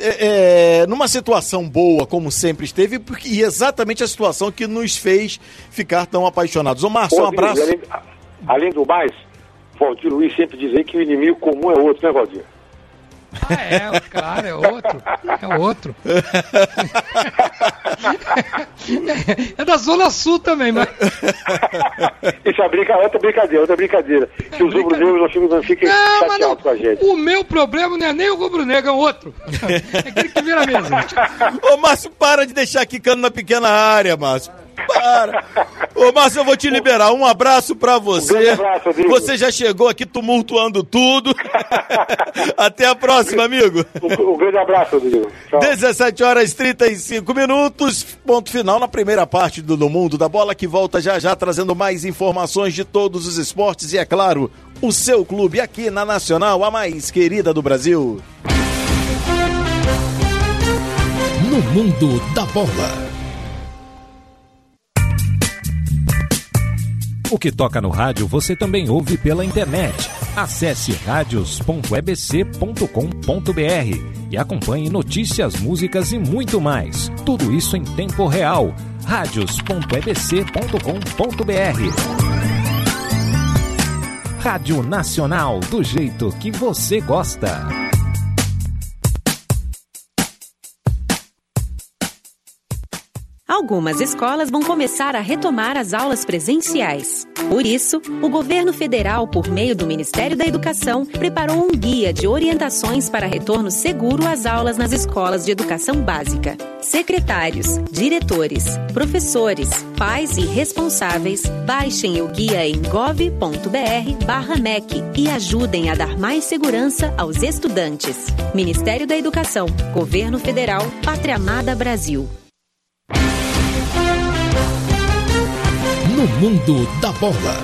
é, é, numa situação boa, como sempre esteve, porque, e exatamente a situação que nos fez ficar tão apaixonados. Ô, Márcio, um Rodrigo, abraço. Além, além do mais, Valdir Luiz sempre diz aí que o inimigo comum é outro, né, Valdir? Ah, é, claro, é outro. É outro. É, é da Zona Sul também, mas. Isso é brinca, outra brincadeira, outra brincadeira. Que os brincadeira. rubro-negros não fiquem, não fiquem Não, mas não. chateados com a gente. O meu problema não é nem o rubro-negro, é o outro. É aquele que vira a mesa. Ô, Márcio, para de deixar quicando na pequena área, Márcio. Para. Ô, Márcio, eu vou te liberar. Um abraço pra você. Um grande abraço, Rodrigo. Você já chegou aqui tumultuando tudo. Até a próxima, amigo. Um, um grande abraço, Rodrigo. Tchau. dezessete horas e trinta e cinco minutos, ponto final na primeira parte do No Mundo da Bola, que volta já já trazendo mais informações de todos os esportes e, é claro, o seu clube aqui na Nacional, a mais querida do Brasil. No Mundo da Bola. O que toca no rádio você também ouve pela internet. Acesse radios ponto e b c ponto com ponto b r e acompanhe notícias, músicas e muito mais. Tudo isso em tempo real. radios ponto e b c ponto com ponto b r. Rádio Nacional, do jeito que você gosta. Algumas escolas vão começar a retomar as aulas presenciais. Por isso, o governo federal, por meio do Ministério da Educação, preparou um guia de orientações para retorno seguro às aulas nas escolas de educação básica. Secretários, diretores, professores, pais e responsáveis, baixem o guia em gov ponto b r barra M E C e ajudem a dar mais segurança aos estudantes. Ministério da Educação, Governo Federal, Pátria Amada Brasil. No mundo da bola.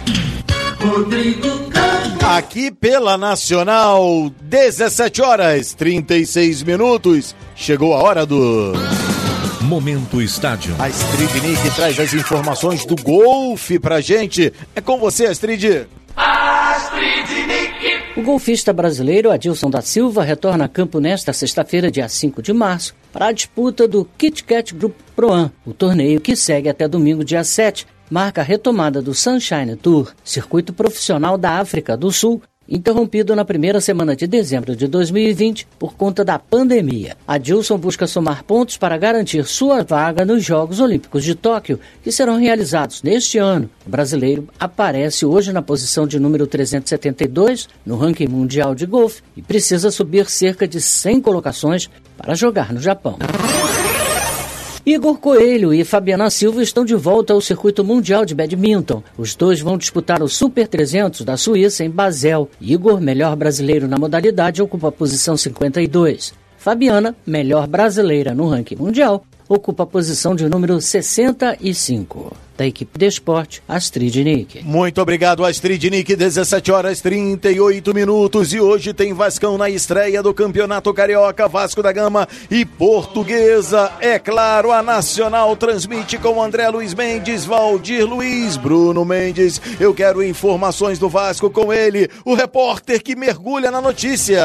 Rodrigo Campos. Aqui pela Nacional, dezessete horas e trinta e seis minutos. Chegou a hora do Momento Estádio. A Astrid Nick traz as informações do golfe pra gente. É com você, Astrid. Astrid Nick. O golfista brasileiro Adilson da Silva retorna a campo nesta sexta-feira, dia cinco de março, para a disputa do Kit Kat Group Pro-Am, o torneio que segue até domingo, dia sete, marca a retomada do Sunshine Tour, circuito profissional da África do Sul, interrompido na primeira semana de dezembro de dois mil e vinte por conta da pandemia. Adilson busca somar pontos para garantir sua vaga nos Jogos Olímpicos de Tóquio, que serão realizados neste ano. O brasileiro aparece hoje na posição de número trezentos e setenta e dois no ranking mundial de golfe e precisa subir cerca de cem colocações para jogar no Japão. Igor Coelho e Fabiana Silva estão de volta ao circuito mundial de badminton. Os dois vão disputar o Super trezentos da Suíça em Basel. Igor, melhor brasileiro na modalidade, ocupa a posição cinquenta e dois. Fabiana, melhor brasileira no ranking mundial, ocupa a posição de número sessenta e cinco. Da equipe de esporte, Astrid Nick. Muito obrigado, Astrid Nick. dezessete horas e trinta e oito minutos. E hoje tem Vascão na estreia do Campeonato Carioca. Vasco da Gama e Portuguesa. É claro, a Nacional transmite com André Luiz Mendes, Valdir Luiz, Bruno Mendes. Eu quero informações do Vasco com ele, o repórter que mergulha na notícia,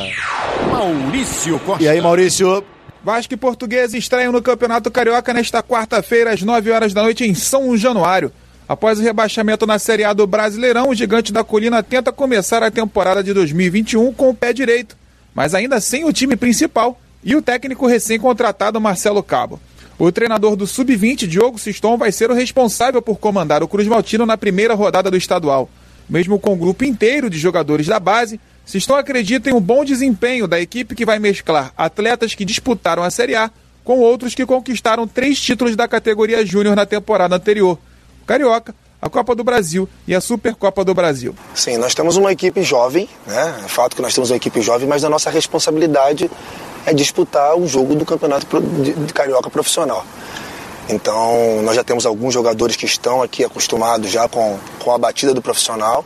Maurício Costa. E aí, Maurício? Vasco e Portuguesa estreiam no Campeonato Carioca nesta quarta-feira, às nove horas da noite, em São Januário. Após o rebaixamento na Série A do Brasileirão, o Gigante da Colina tenta começar a temporada de dois mil e vinte e um com o pé direito, mas ainda sem o time principal e o técnico recém-contratado Marcelo Cabo. O treinador do sub vinte, Diogo Siston, vai ser o responsável por comandar o Cruz Maltino na primeira rodada do estadual. Mesmo com o grupo inteiro de jogadores da base, Siston acredita em um bom desempenho da equipe que vai mesclar atletas que disputaram a Série A com outros que conquistaram três títulos da categoria Júnior na temporada anterior: o Carioca, a Copa do Brasil e a Supercopa do Brasil. Sim, nós temos uma equipe jovem, né? É fato que nós temos uma equipe jovem, mas a nossa responsabilidade é disputar o jogo do Campeonato de Carioca profissional. Então, nós já temos alguns jogadores que estão aqui acostumados já com, com a batida do profissional.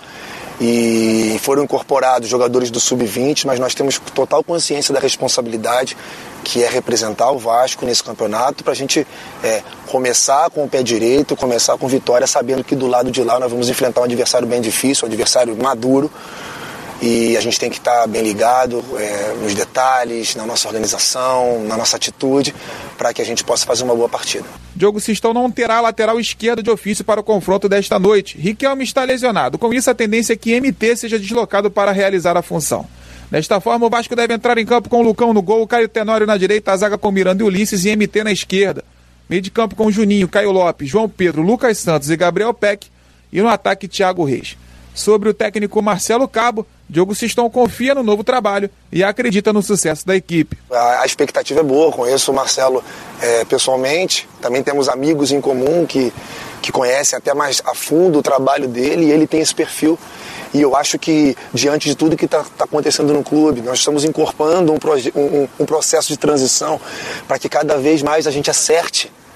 E foram incorporados jogadores do sub vinte, mas nós temos total consciência da responsabilidade que é representar o Vasco nesse campeonato, para a gente é, começar com o pé direito, começar com vitória, sabendo que do lado de lá nós vamos enfrentar um adversário bem difícil, um adversário maduro, e a gente tem que estar bem ligado é, nos detalhes, na nossa organização, na nossa atitude, para que a gente possa fazer uma boa partida. Diogo Siston não terá a lateral esquerda de ofício para o confronto desta noite. Riquelme está lesionado. Com isso, a tendência é que M T seja deslocado para realizar a função. Desta forma, o Vasco deve entrar em campo com o Lucão no gol, Caio Tenório na direita, a zaga com Miranda e Ulisses e M T na esquerda. Meio de campo com Juninho, Caio Lopes, João Pedro, Lucas Santos e Gabriel Peck. E no ataque, Thiago Reis. Sobre o técnico Marcelo Cabo, Diogo Siston confia no novo trabalho e acredita no sucesso da equipe. A, a expectativa é boa, conheço o Marcelo é, pessoalmente, também temos amigos em comum que, que conhecem até mais a fundo o trabalho dele, e ele tem esse perfil. E eu acho que, diante de tudo que está tá acontecendo no clube, nós estamos incorporando um, proje- um, um processo de transição para que cada vez mais a gente acerte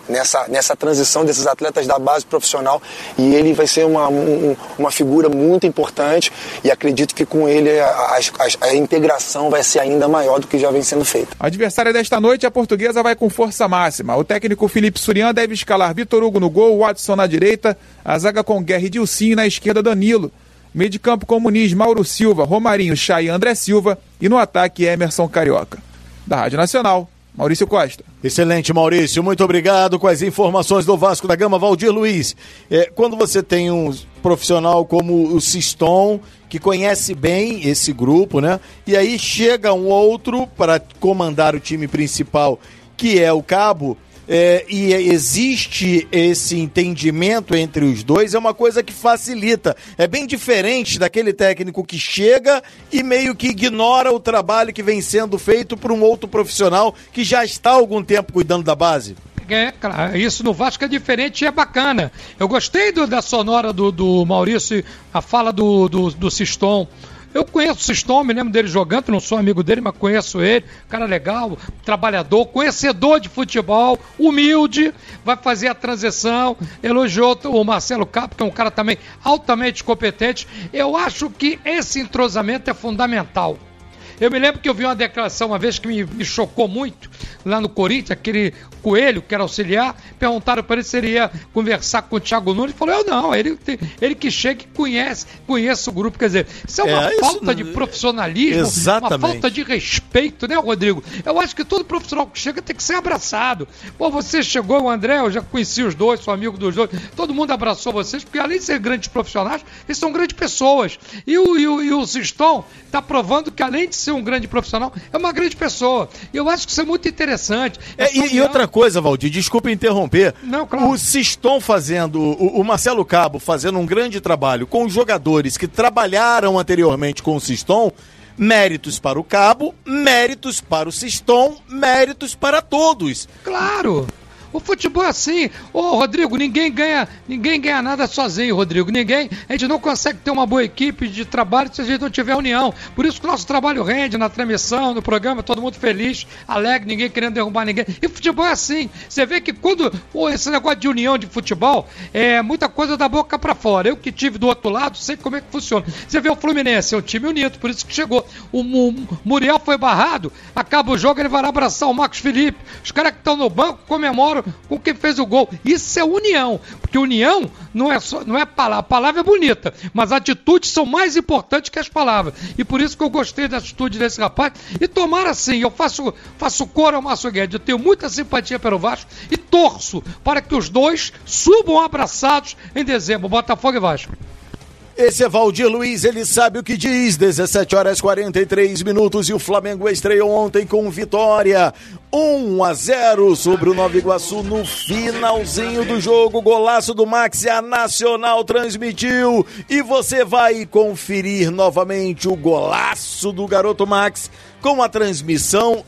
nessa, nessa transição desses atletas da base profissional, e ele vai ser uma, um, uma figura muito importante, e acredito que com ele a, a, a integração vai ser ainda maior do que já vem sendo feita. A adversária desta noite, a Portuguesa, vai com força máxima. O técnico Felipe Surian deve escalar Vitor Hugo no gol, Watson na direita, a zaga com Guerra e Dilcinho, na esquerda Danilo, meio de campo com Muniz, Mauro Silva, Romarinho, Chay e André Silva, e no ataque Emerson Carioca. Da Rádio Nacional, Maurício Costa. Excelente, Maurício, muito obrigado com as informações do Vasco da Gama. Valdir Luiz, é, quando você tem um profissional como o Siston, que conhece bem esse grupo, né? E aí chega um outro para comandar o time principal, que é o Cabo, é, e existe esse entendimento entre os dois, é uma coisa que facilita. É bem diferente daquele técnico que chega e meio que ignora o trabalho que vem sendo feito por um outro profissional que já está há algum tempo cuidando da base. É, claro, isso no Vasco é diferente e é bacana. Eu gostei do, da sonora do, do Maurício, a fala do, do, do Siston. Eu conheço o Siston, me lembro dele jogando, não sou amigo dele, mas conheço ele. Cara legal, trabalhador, conhecedor de futebol, humilde, vai fazer a transição. Elogiou o Marcelo Capo, que é um cara também altamente competente. Eu acho que esse entrosamento é fundamental. Eu me lembro que eu vi uma declaração uma vez que me, me chocou muito, lá no Corinthians, aquele Coelho, que era auxiliar, perguntaram para ele se ele ia conversar com o Thiago Nunes, ele falou, eu não, ele, ele que chega e conhece, conhece o grupo, quer dizer, isso é uma é, falta isso... de profissionalismo, Exatamente. Uma falta de respeito, né, Rodrigo? Eu acho que todo profissional que chega tem que ser abraçado. Pô, você chegou, o André, eu já conheci os dois, sou amigo dos dois, todo mundo abraçou vocês, porque além de ser grandes profissionais, eles são grandes pessoas. E o, e o, e o Siston está provando que além de ser um grande profissional, é uma grande pessoa. E eu acho que isso é muito interessante. É, e, e outra coisa, Valdir, desculpa interromper. Não, claro. O Siston fazendo, o, o Marcelo Cabo fazendo um grande trabalho com os jogadores que trabalharam anteriormente com o Siston, méritos para o Cabo, méritos para o Siston, méritos para todos. Claro! O futebol é assim. Ô, Rodrigo, ninguém ganha, ninguém ganha nada sozinho, Rodrigo. Ninguém, a gente não consegue ter uma boa equipe de trabalho se a gente não tiver união. Por isso que o nosso trabalho rende na transmissão, no programa, todo mundo feliz, alegre, ninguém querendo derrubar ninguém. E o futebol é assim. Você vê que quando pô, esse negócio de união de futebol é muita coisa da boca pra fora. Eu que tive do outro lado, sei como é que funciona. Você vê o Fluminense, é um time unido, por isso que chegou. O, o Muriel foi barrado, acaba o jogo, ele vai lá abraçar o Marcos Felipe. Os caras que estão no banco comemoram com quem fez o gol. Isso é união, porque união não é só, não é palavra, a palavra é bonita, mas atitudes são mais importantes que as palavras, e por isso que eu gostei da atitude desse rapaz, e tomara assim, eu faço, faço coro ao Márcio Guedes, eu tenho muita simpatia pelo Vasco, e torço para que os dois subam abraçados em dezembro, Botafogo e Vasco. Esse é Valdir Luiz, ele sabe o que diz, dezessete horas e quarenta e três minutos, e o Flamengo estreou ontem com vitória, um a zero sobre o Nova Iguaçu no finalzinho do jogo, golaço do Max, a Nacional transmitiu, e você vai conferir novamente o golaço do garoto Max com a transmissão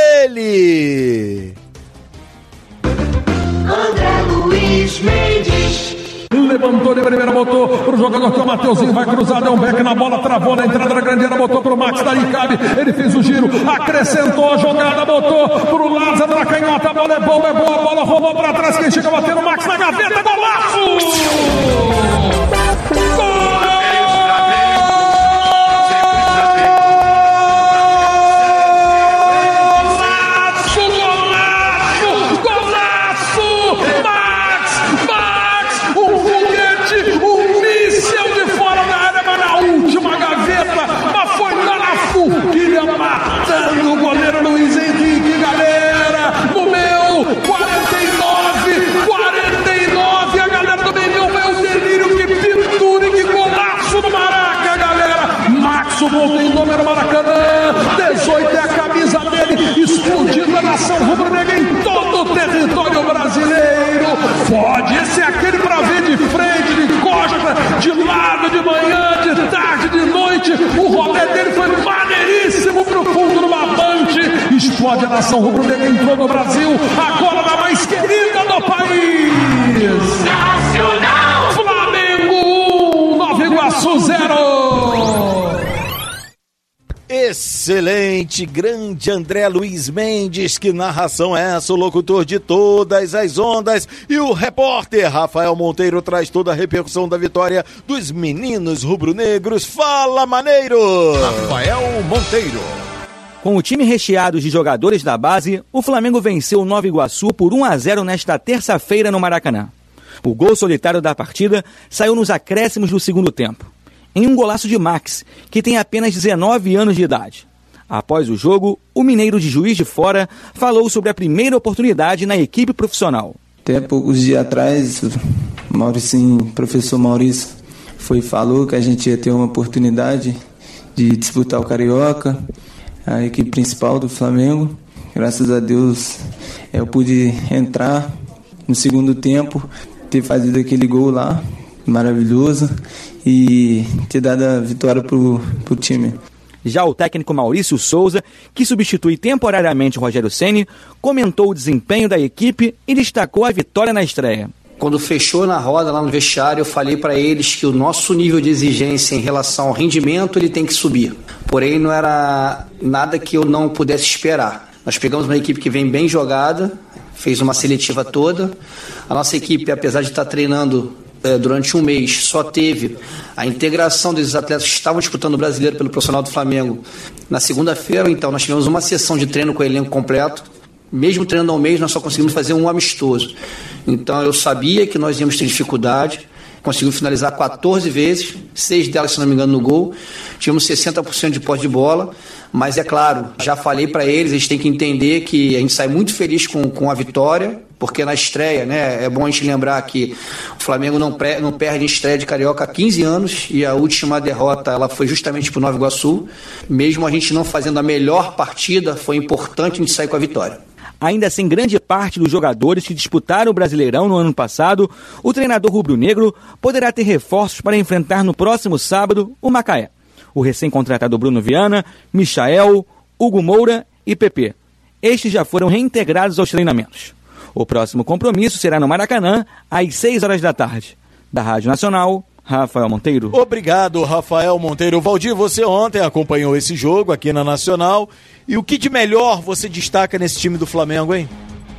dele. André Luiz Mendes. Levantou de primeira, botou pro jogador que é o Mateuzinho, vai cruzar, deu um back na bola, travou na entrada da grande área, botou pro Max, daí cabe, ele fez o giro, acrescentou a jogada, botou pro Lázaro na canhota, a bola é boa, é boa, a bola rolou pra trás, quem chega batendo, Max na gaveta, golaço! Gol! Matando o goleiro Luiz Henrique, galera, no meu quarenta e nove, quarenta e nove, a galera do Mengão é o delírio, que pintura e que golaço do Maraca, galera. Max volta em número Maracanã, dezoito é a camisa dele, explodindo a nação rubro-negra em todo o território brasileiro. Pode ser aquele pra ver de frente, de costa, de lado, de manhã, de tarde, de noite. O rolê dele foi maneiríssimo pro fundo do barbante. Explode a nação rubro-negra, entrou no Brasil, agora na mais querida do país. Nacional! Flamengo um, Nova Iguaçu zero. Excelente, grande André Luiz Mendes, que narração é essa, o locutor de todas as ondas, e o repórter Rafael Monteiro traz toda a repercussão da vitória dos meninos rubro-negros. Fala, maneiro! Rafael Monteiro. Com o time recheado de jogadores da base, o Flamengo venceu o Nova Iguaçu por um a zero nesta terça-feira no Maracanã. O gol solitário da partida saiu nos acréscimos do segundo tempo, em um golaço de Max, que tem apenas dezenove anos de idade. Após o jogo, o mineiro de Juiz de Fora falou sobre a primeira oportunidade na equipe profissional. Até poucos dias atrás, o Mauricinho, professor Maurício, foi falou que a gente ia ter uma oportunidade de disputar o Carioca, a equipe principal do Flamengo. Graças a Deus eu pude entrar no segundo tempo, ter fazido aquele gol lá, maravilhoso, e ter dado a vitória pro, pro time. Já o técnico Maurício Souza, que substitui temporariamente o Rogério Ceni, comentou o desempenho da equipe e destacou a vitória na estreia. Quando fechou na roda lá no vestiário, eu falei para eles que o nosso nível de exigência em relação ao rendimento ele tem que subir. Porém, não era nada que eu não pudesse esperar. Nós pegamos uma equipe que vem bem jogada, fez uma seletiva toda. A nossa equipe, apesar de estar treinando durante um mês, só teve a integração desses atletas que estavam disputando o Brasileiro pelo profissional do Flamengo na segunda-feira. Então nós tivemos uma sessão de treino com o elenco completo. Mesmo treinando ao mês, nós só conseguimos fazer um amistoso. Então eu sabia que nós íamos ter dificuldade. Conseguimos finalizar quatorze vezes, seis delas, se não me engano, no gol. Tivemos sessenta por cento de posse de bola, mas é claro, já falei para eles, eles têm que entender que a gente sai muito feliz com, com a vitória, porque na estreia, né, é bom a gente lembrar que o Flamengo não, pré, não perde em estreia de Carioca há quinze anos, e a última derrota ela foi justamente para o Nova Iguaçu. Mesmo a gente não fazendo a melhor partida, foi importante a gente sair com a vitória. Ainda sem grande parte dos jogadores que disputaram o Brasileirão no ano passado, o treinador rubro-negro poderá ter reforços para enfrentar no próximo sábado o Macaé. O recém-contratado Bruno Viana, Michael, Hugo Moura e Pepe. Estes já foram reintegrados aos treinamentos. O próximo compromisso será no Maracanã, às seis horas da tarde. Da Rádio Nacional, Rafael Monteiro. Obrigado, Rafael Monteiro. Valdir, você ontem acompanhou esse jogo aqui na Nacional. E o que de melhor você destaca nesse time do Flamengo, hein?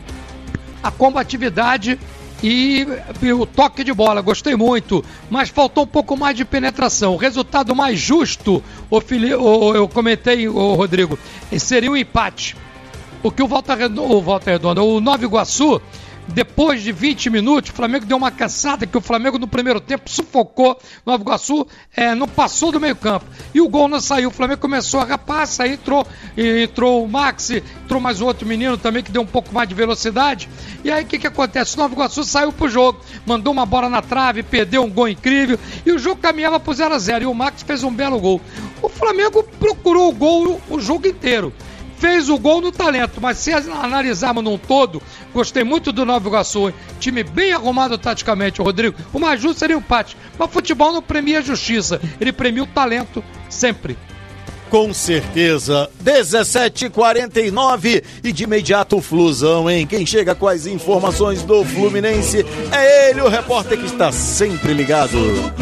A combatividade e, e o toque de bola, gostei muito, mas faltou um pouco mais de penetração. O resultado mais justo, o Fili, o, eu comentei, o Rodrigo, seria um empate. Porque o Volta Redonda, o Volta Redonda, o Nova Iguaçu, depois de vinte minutos, o Flamengo deu uma caçada que o Flamengo no primeiro tempo sufocou o Nova Iguaçu, é, não passou do meio campo. E o gol não saiu, o Flamengo começou a rapar, aí entrou, entrou o Max, entrou mais um outro menino também que deu um pouco mais de velocidade. E aí o que que acontece? O Nova Iguaçu saiu pro jogo, mandou uma bola na trave, perdeu um gol incrível e o jogo caminhava pro zero a zero e o Max fez um belo gol. O Flamengo procurou o gol o jogo inteiro. Fez o gol no talento, mas se analisarmos num todo, gostei muito do Nova Iguaçu, time bem arrumado taticamente, Rodrigo. O mais justo seria o empate, mas o futebol não premia a justiça, ele premia o talento sempre. Com certeza, dezessete e quarenta e nove e de imediato o Flusão, hein? Quem chega com as informações do Fluminense é ele, o repórter que está sempre ligado.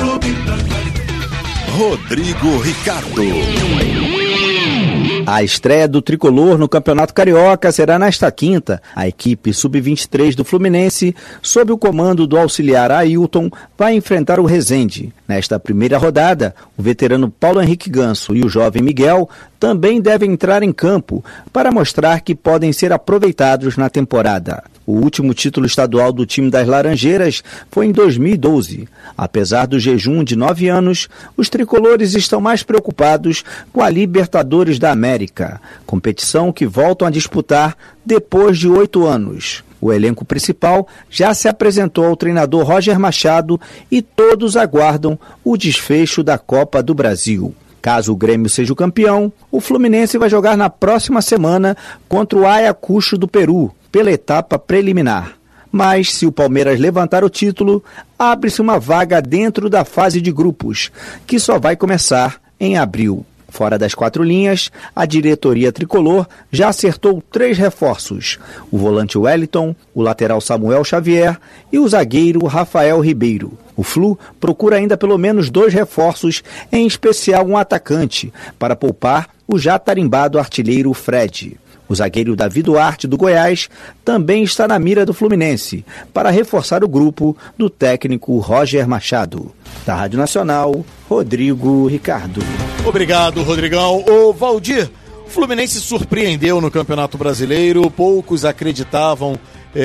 Rodrigo Ricardo. A estreia do tricolor no Campeonato Carioca será nesta quinta. A equipe sub vinte e três do Fluminense, sob o comando do auxiliar Ailton, vai enfrentar o Resende. Nesta primeira rodada, o veterano Paulo Henrique Ganso e o jovem Miguel também devem entrar em campo para mostrar que podem ser aproveitados na temporada. O último título estadual do time das Laranjeiras foi em dois mil e doze. Apesar do jejum de nove anos, os tricolores estão mais preocupados com a Libertadores da América, competição que voltam a disputar depois de oito anos. O elenco principal já se apresentou ao treinador Roger Machado e todos aguardam o desfecho da Copa do Brasil. Caso o Grêmio seja o campeão, o Fluminense vai jogar na próxima semana contra o Ayacucho do Peru, pela etapa preliminar. Mas, se o Palmeiras levantar o título, abre-se uma vaga dentro da fase de grupos, que só vai começar em abril. Fora das quatro linhas, a diretoria tricolor já acertou três reforços: o volante Wellington, o lateral Samuel Xavier e o zagueiro Rafael Ribeiro. O Flu procura ainda pelo menos dois reforços, em especial um atacante, para poupar o já tarimbado artilheiro Fred. O zagueiro Davi Duarte, do Goiás, também está na mira do Fluminense, para reforçar o grupo do técnico Roger Machado. Da Rádio Nacional, Rodrigo Ricardo. Obrigado, Rodrigão. Ô, Valdir, o Fluminense surpreendeu no Campeonato Brasileiro. Poucos acreditavam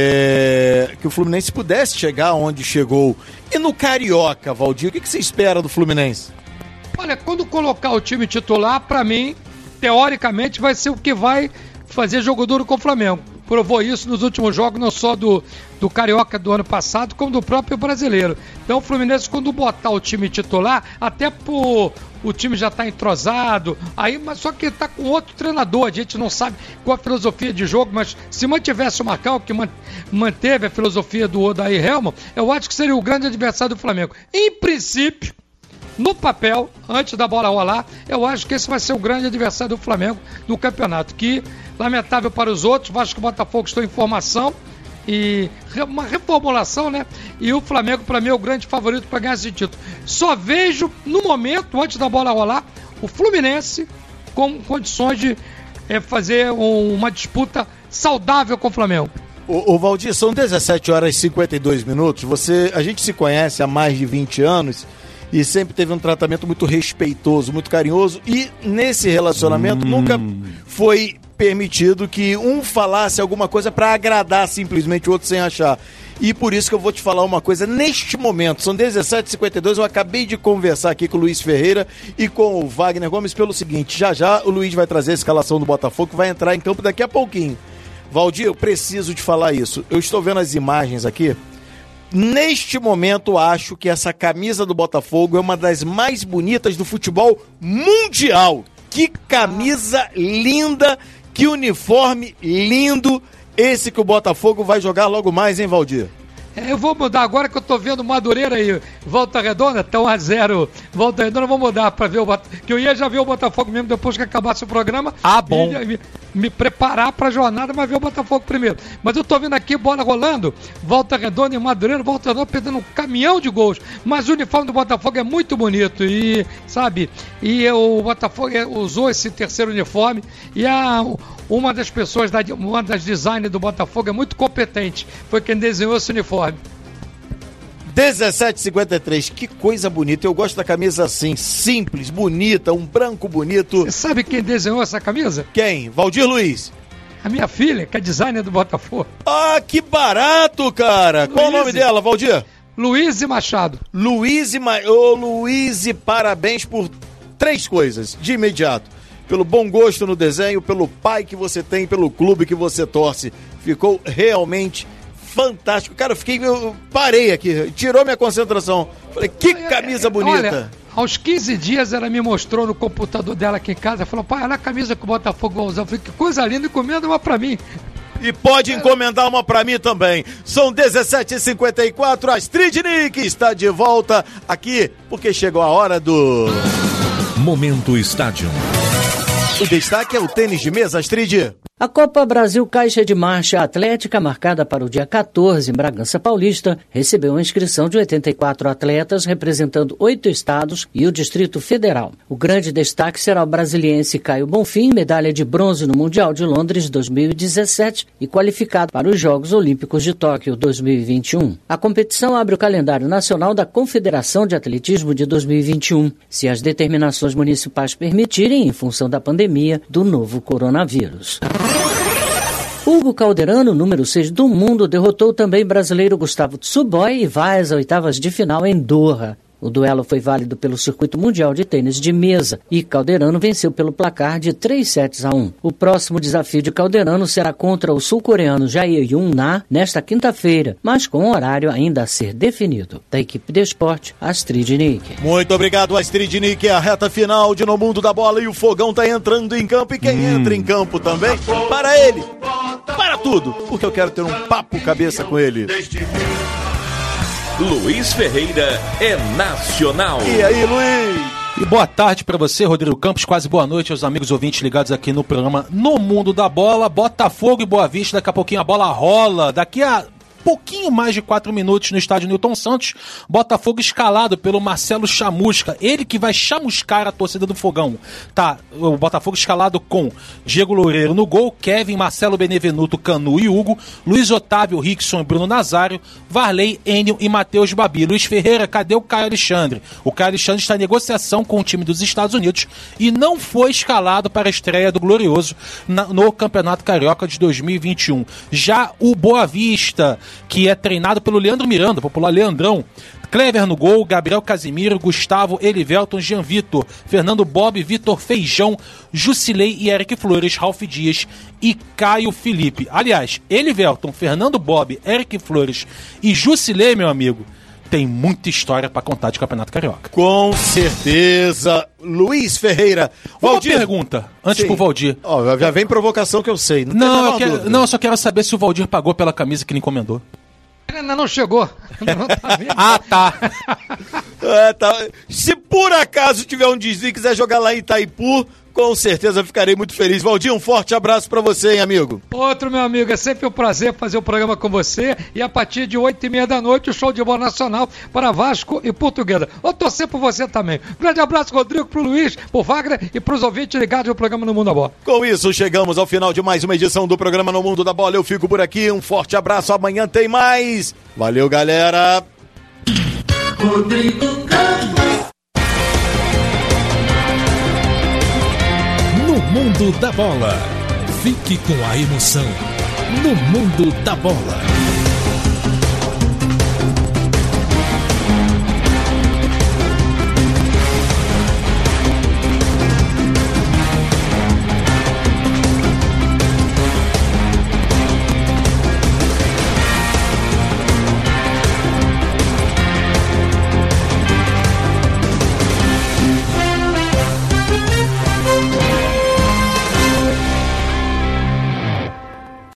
é, que o Fluminense pudesse chegar onde chegou. E no Carioca, Valdir, o que, que você espera do Fluminense? Olha, quando colocar o time titular, para mim, teoricamente, vai ser o que vai fazer jogo duro com o Flamengo. Provou isso nos últimos jogos, não só do, do Carioca do ano passado, como do próprio Brasileiro. Então o Fluminense, quando botar o time titular, até por o time já está entrosado, aí, mas só que está com outro treinador, a gente não sabe qual a filosofia de jogo, mas se mantivesse o Marcão, que manteve a filosofia do Odair Helman, eu acho que seria o grande adversário do Flamengo. Em princípio, no papel, antes da bola rolar, eu acho que esse vai ser o grande adversário do Flamengo no campeonato, que, lamentável para os outros, Vasco e Botafogo estão em formação e uma reformulação, né? E o Flamengo, para mim, é o grande favorito para ganhar esse título. Só vejo, no momento, antes da bola rolar, o Fluminense com condições de é, fazer um, uma disputa saudável com o Flamengo. Ô, ô Valdir, são dezessete horas e cinquenta e dois minutos. Você, a gente se conhece há mais de vinte anos e sempre teve um tratamento muito respeitoso, muito carinhoso, e nesse relacionamento hum. nunca foi permitido que um falasse alguma coisa para agradar simplesmente o outro sem achar. E por isso que eu vou te falar uma coisa neste momento. São dezessete e cinquenta e dois, eu acabei de conversar aqui com o Luiz Ferreira e com o Wagner Gomes pelo seguinte: já já o Luiz vai trazer a escalação do Botafogo, que vai entrar em campo daqui a pouquinho. Valdir, eu preciso te falar isso. Eu estou vendo as imagens aqui. Neste momento, acho que essa camisa do Botafogo é uma das mais bonitas do futebol mundial. Que camisa linda, que uniforme lindo, esse que o Botafogo vai jogar logo mais, hein, Valdir? É, eu vou mudar agora que eu tô vendo Madureira e Volta Redonda, tá um a zero. Volta Redonda, eu vou mudar pra ver o Botafogo, que eu ia já ver o Botafogo mesmo depois que acabasse o programa. Ah, bom. E, me, me preparar pra jornada, mas ver o Botafogo primeiro. Mas eu tô vendo aqui, bola rolando, Volta Redonda e Madureira, Volta Redonda perdendo um caminhão de gols. Mas o uniforme do Botafogo é muito bonito e, sabe, e o Botafogo usou esse terceiro uniforme e a... Uma das pessoas, da, uma das designers do Botafogo é muito competente. Foi quem desenhou esse uniforme. dezessete e cinquenta e três, que coisa bonita. Eu gosto da camisa assim, simples, bonita, um branco bonito. Você sabe quem desenhou essa camisa? Quem? Valdir Luiz. A minha filha, que é designer do Botafogo. Ah, que barato, cara. Luiz. Qual o nome dela, Valdir? Luiz Machado. Luiz Ma... Ô, Luiz, parabéns por três coisas, de imediato. Pelo bom gosto no desenho, pelo pai que você tem, pelo clube que você torce. Ficou realmente fantástico. Cara, eu fiquei, eu parei aqui, tirou minha concentração. Falei, que camisa bonita. Olha, aos quinze dias ela me mostrou no computador dela aqui em casa, falou, pai, olha a camisa que o Botafogo vai usar. Eu falei, que coisa linda, encomenda uma pra mim. E pode encomendar uma pra mim também. São dezessete e cinquenta e quatro, a Astrid Nick está de volta aqui, porque chegou a hora do... Momento Estádio. O destaque é o tênis de mesa, Astrid. A Copa Brasil Caixa de Marcha Atlética, marcada para o dia quatorze em Bragança Paulista, recebeu a inscrição de oitenta e quatro atletas representando oito estados e o Distrito Federal. O grande destaque será o brasiliense Caio Bonfim, medalha de bronze no Mundial de Londres dois mil e dezessete e qualificado para os Jogos Olímpicos de Tóquio dois mil e vinte e um. A competição abre o calendário nacional da Confederação de Atletismo de dois mil e vinte e um, se as determinações municipais permitirem, em função da pandemia do novo coronavírus. Hugo Calderano, número seis do mundo, derrotou também brasileiro Gustavo Tsuboi e vai às oitavas de final em Doha. O duelo foi válido pelo Circuito Mundial de Tênis de Mesa e Calderano venceu pelo placar de três sets a um. O próximo desafio de Calderano será contra o sul-coreano Jae Yoon-na nesta quinta-feira, mas com horário ainda a ser definido. Da equipe de esporte, Astrid Nick. Muito obrigado, Astrid Nick. É a reta final de No Mundo da Bola e o Fogão tá entrando em campo. E quem hum. entra em campo também, para ele, para tudo, porque eu quero ter um papo cabeça com ele. Luiz Ferreira é nacional. E aí, Luiz? E boa tarde para você, Rodrigo Campos, quase boa noite aos amigos ouvintes ligados aqui no programa No Mundo da Bola. Botafogo e Boa Vista, daqui a pouquinho a bola rola, daqui a pouquinho mais de quatro minutos no estádio Newton Santos, Botafogo escalado pelo Marcelo Chamusca, ele que vai chamuscar a torcida do Fogão. Tá, o Botafogo escalado com Diego Loureiro no gol, Kevin, Marcelo Benevenuto, Canu e Hugo, Luiz Otávio, Rickson e Bruno Nazário, Varley, Enio e Matheus Babi. Luiz Ferreira, cadê o Caio Alexandre? O Caio Alexandre está em negociação com o time dos Estados Unidos e não foi escalado para a estreia do Glorioso na, no Campeonato Carioca de dois mil e vinte e um. Já o Boa Vista, que é treinado pelo Leandro Miranda, popular Leandrão, Clever no gol, Gabriel Casimiro, Gustavo, Elivelton, Jean Vitor, Fernando Bob, Vitor Feijão, Jusilei e Eric Flores, Ralf Dias e Caio Felipe. Aliás, Elivelton, Fernando Bob, Eric Flores e Jusilei, meu amigo, tem muita história pra contar de Campeonato Carioca. Com certeza. Luiz Ferreira. Uma Valdir. pergunta, antes Sim. pro Valdir. Ó, já vem provocação que eu sei. Não, não, eu quero, não, eu só quero saber se o Valdir pagou pela camisa que ele encomendou. Ele ainda não chegou. Não tá ah, tá. é, tá. Se por acaso tiver um desvio e quiser jogar lá em Itaipu, com certeza ficarei muito feliz. Valdir, um forte abraço pra você, hein, amigo? Outro, meu amigo, é sempre um prazer fazer o programa com você. E a partir de oito e meia da noite, o show de bola nacional para Vasco e Portuguesa. Vou torcer por você também. Grande abraço, Rodrigo, pro Luiz, pro Wagner e pros ouvintes ligados no programa No Mundo da Bola. Com isso, chegamos ao final de mais uma edição do programa No Mundo da Bola. Eu fico por aqui, um forte abraço. Amanhã tem mais. Valeu, galera. Rodrigo Campos. Mundo da Bola. Fique com a emoção no Mundo da Bola.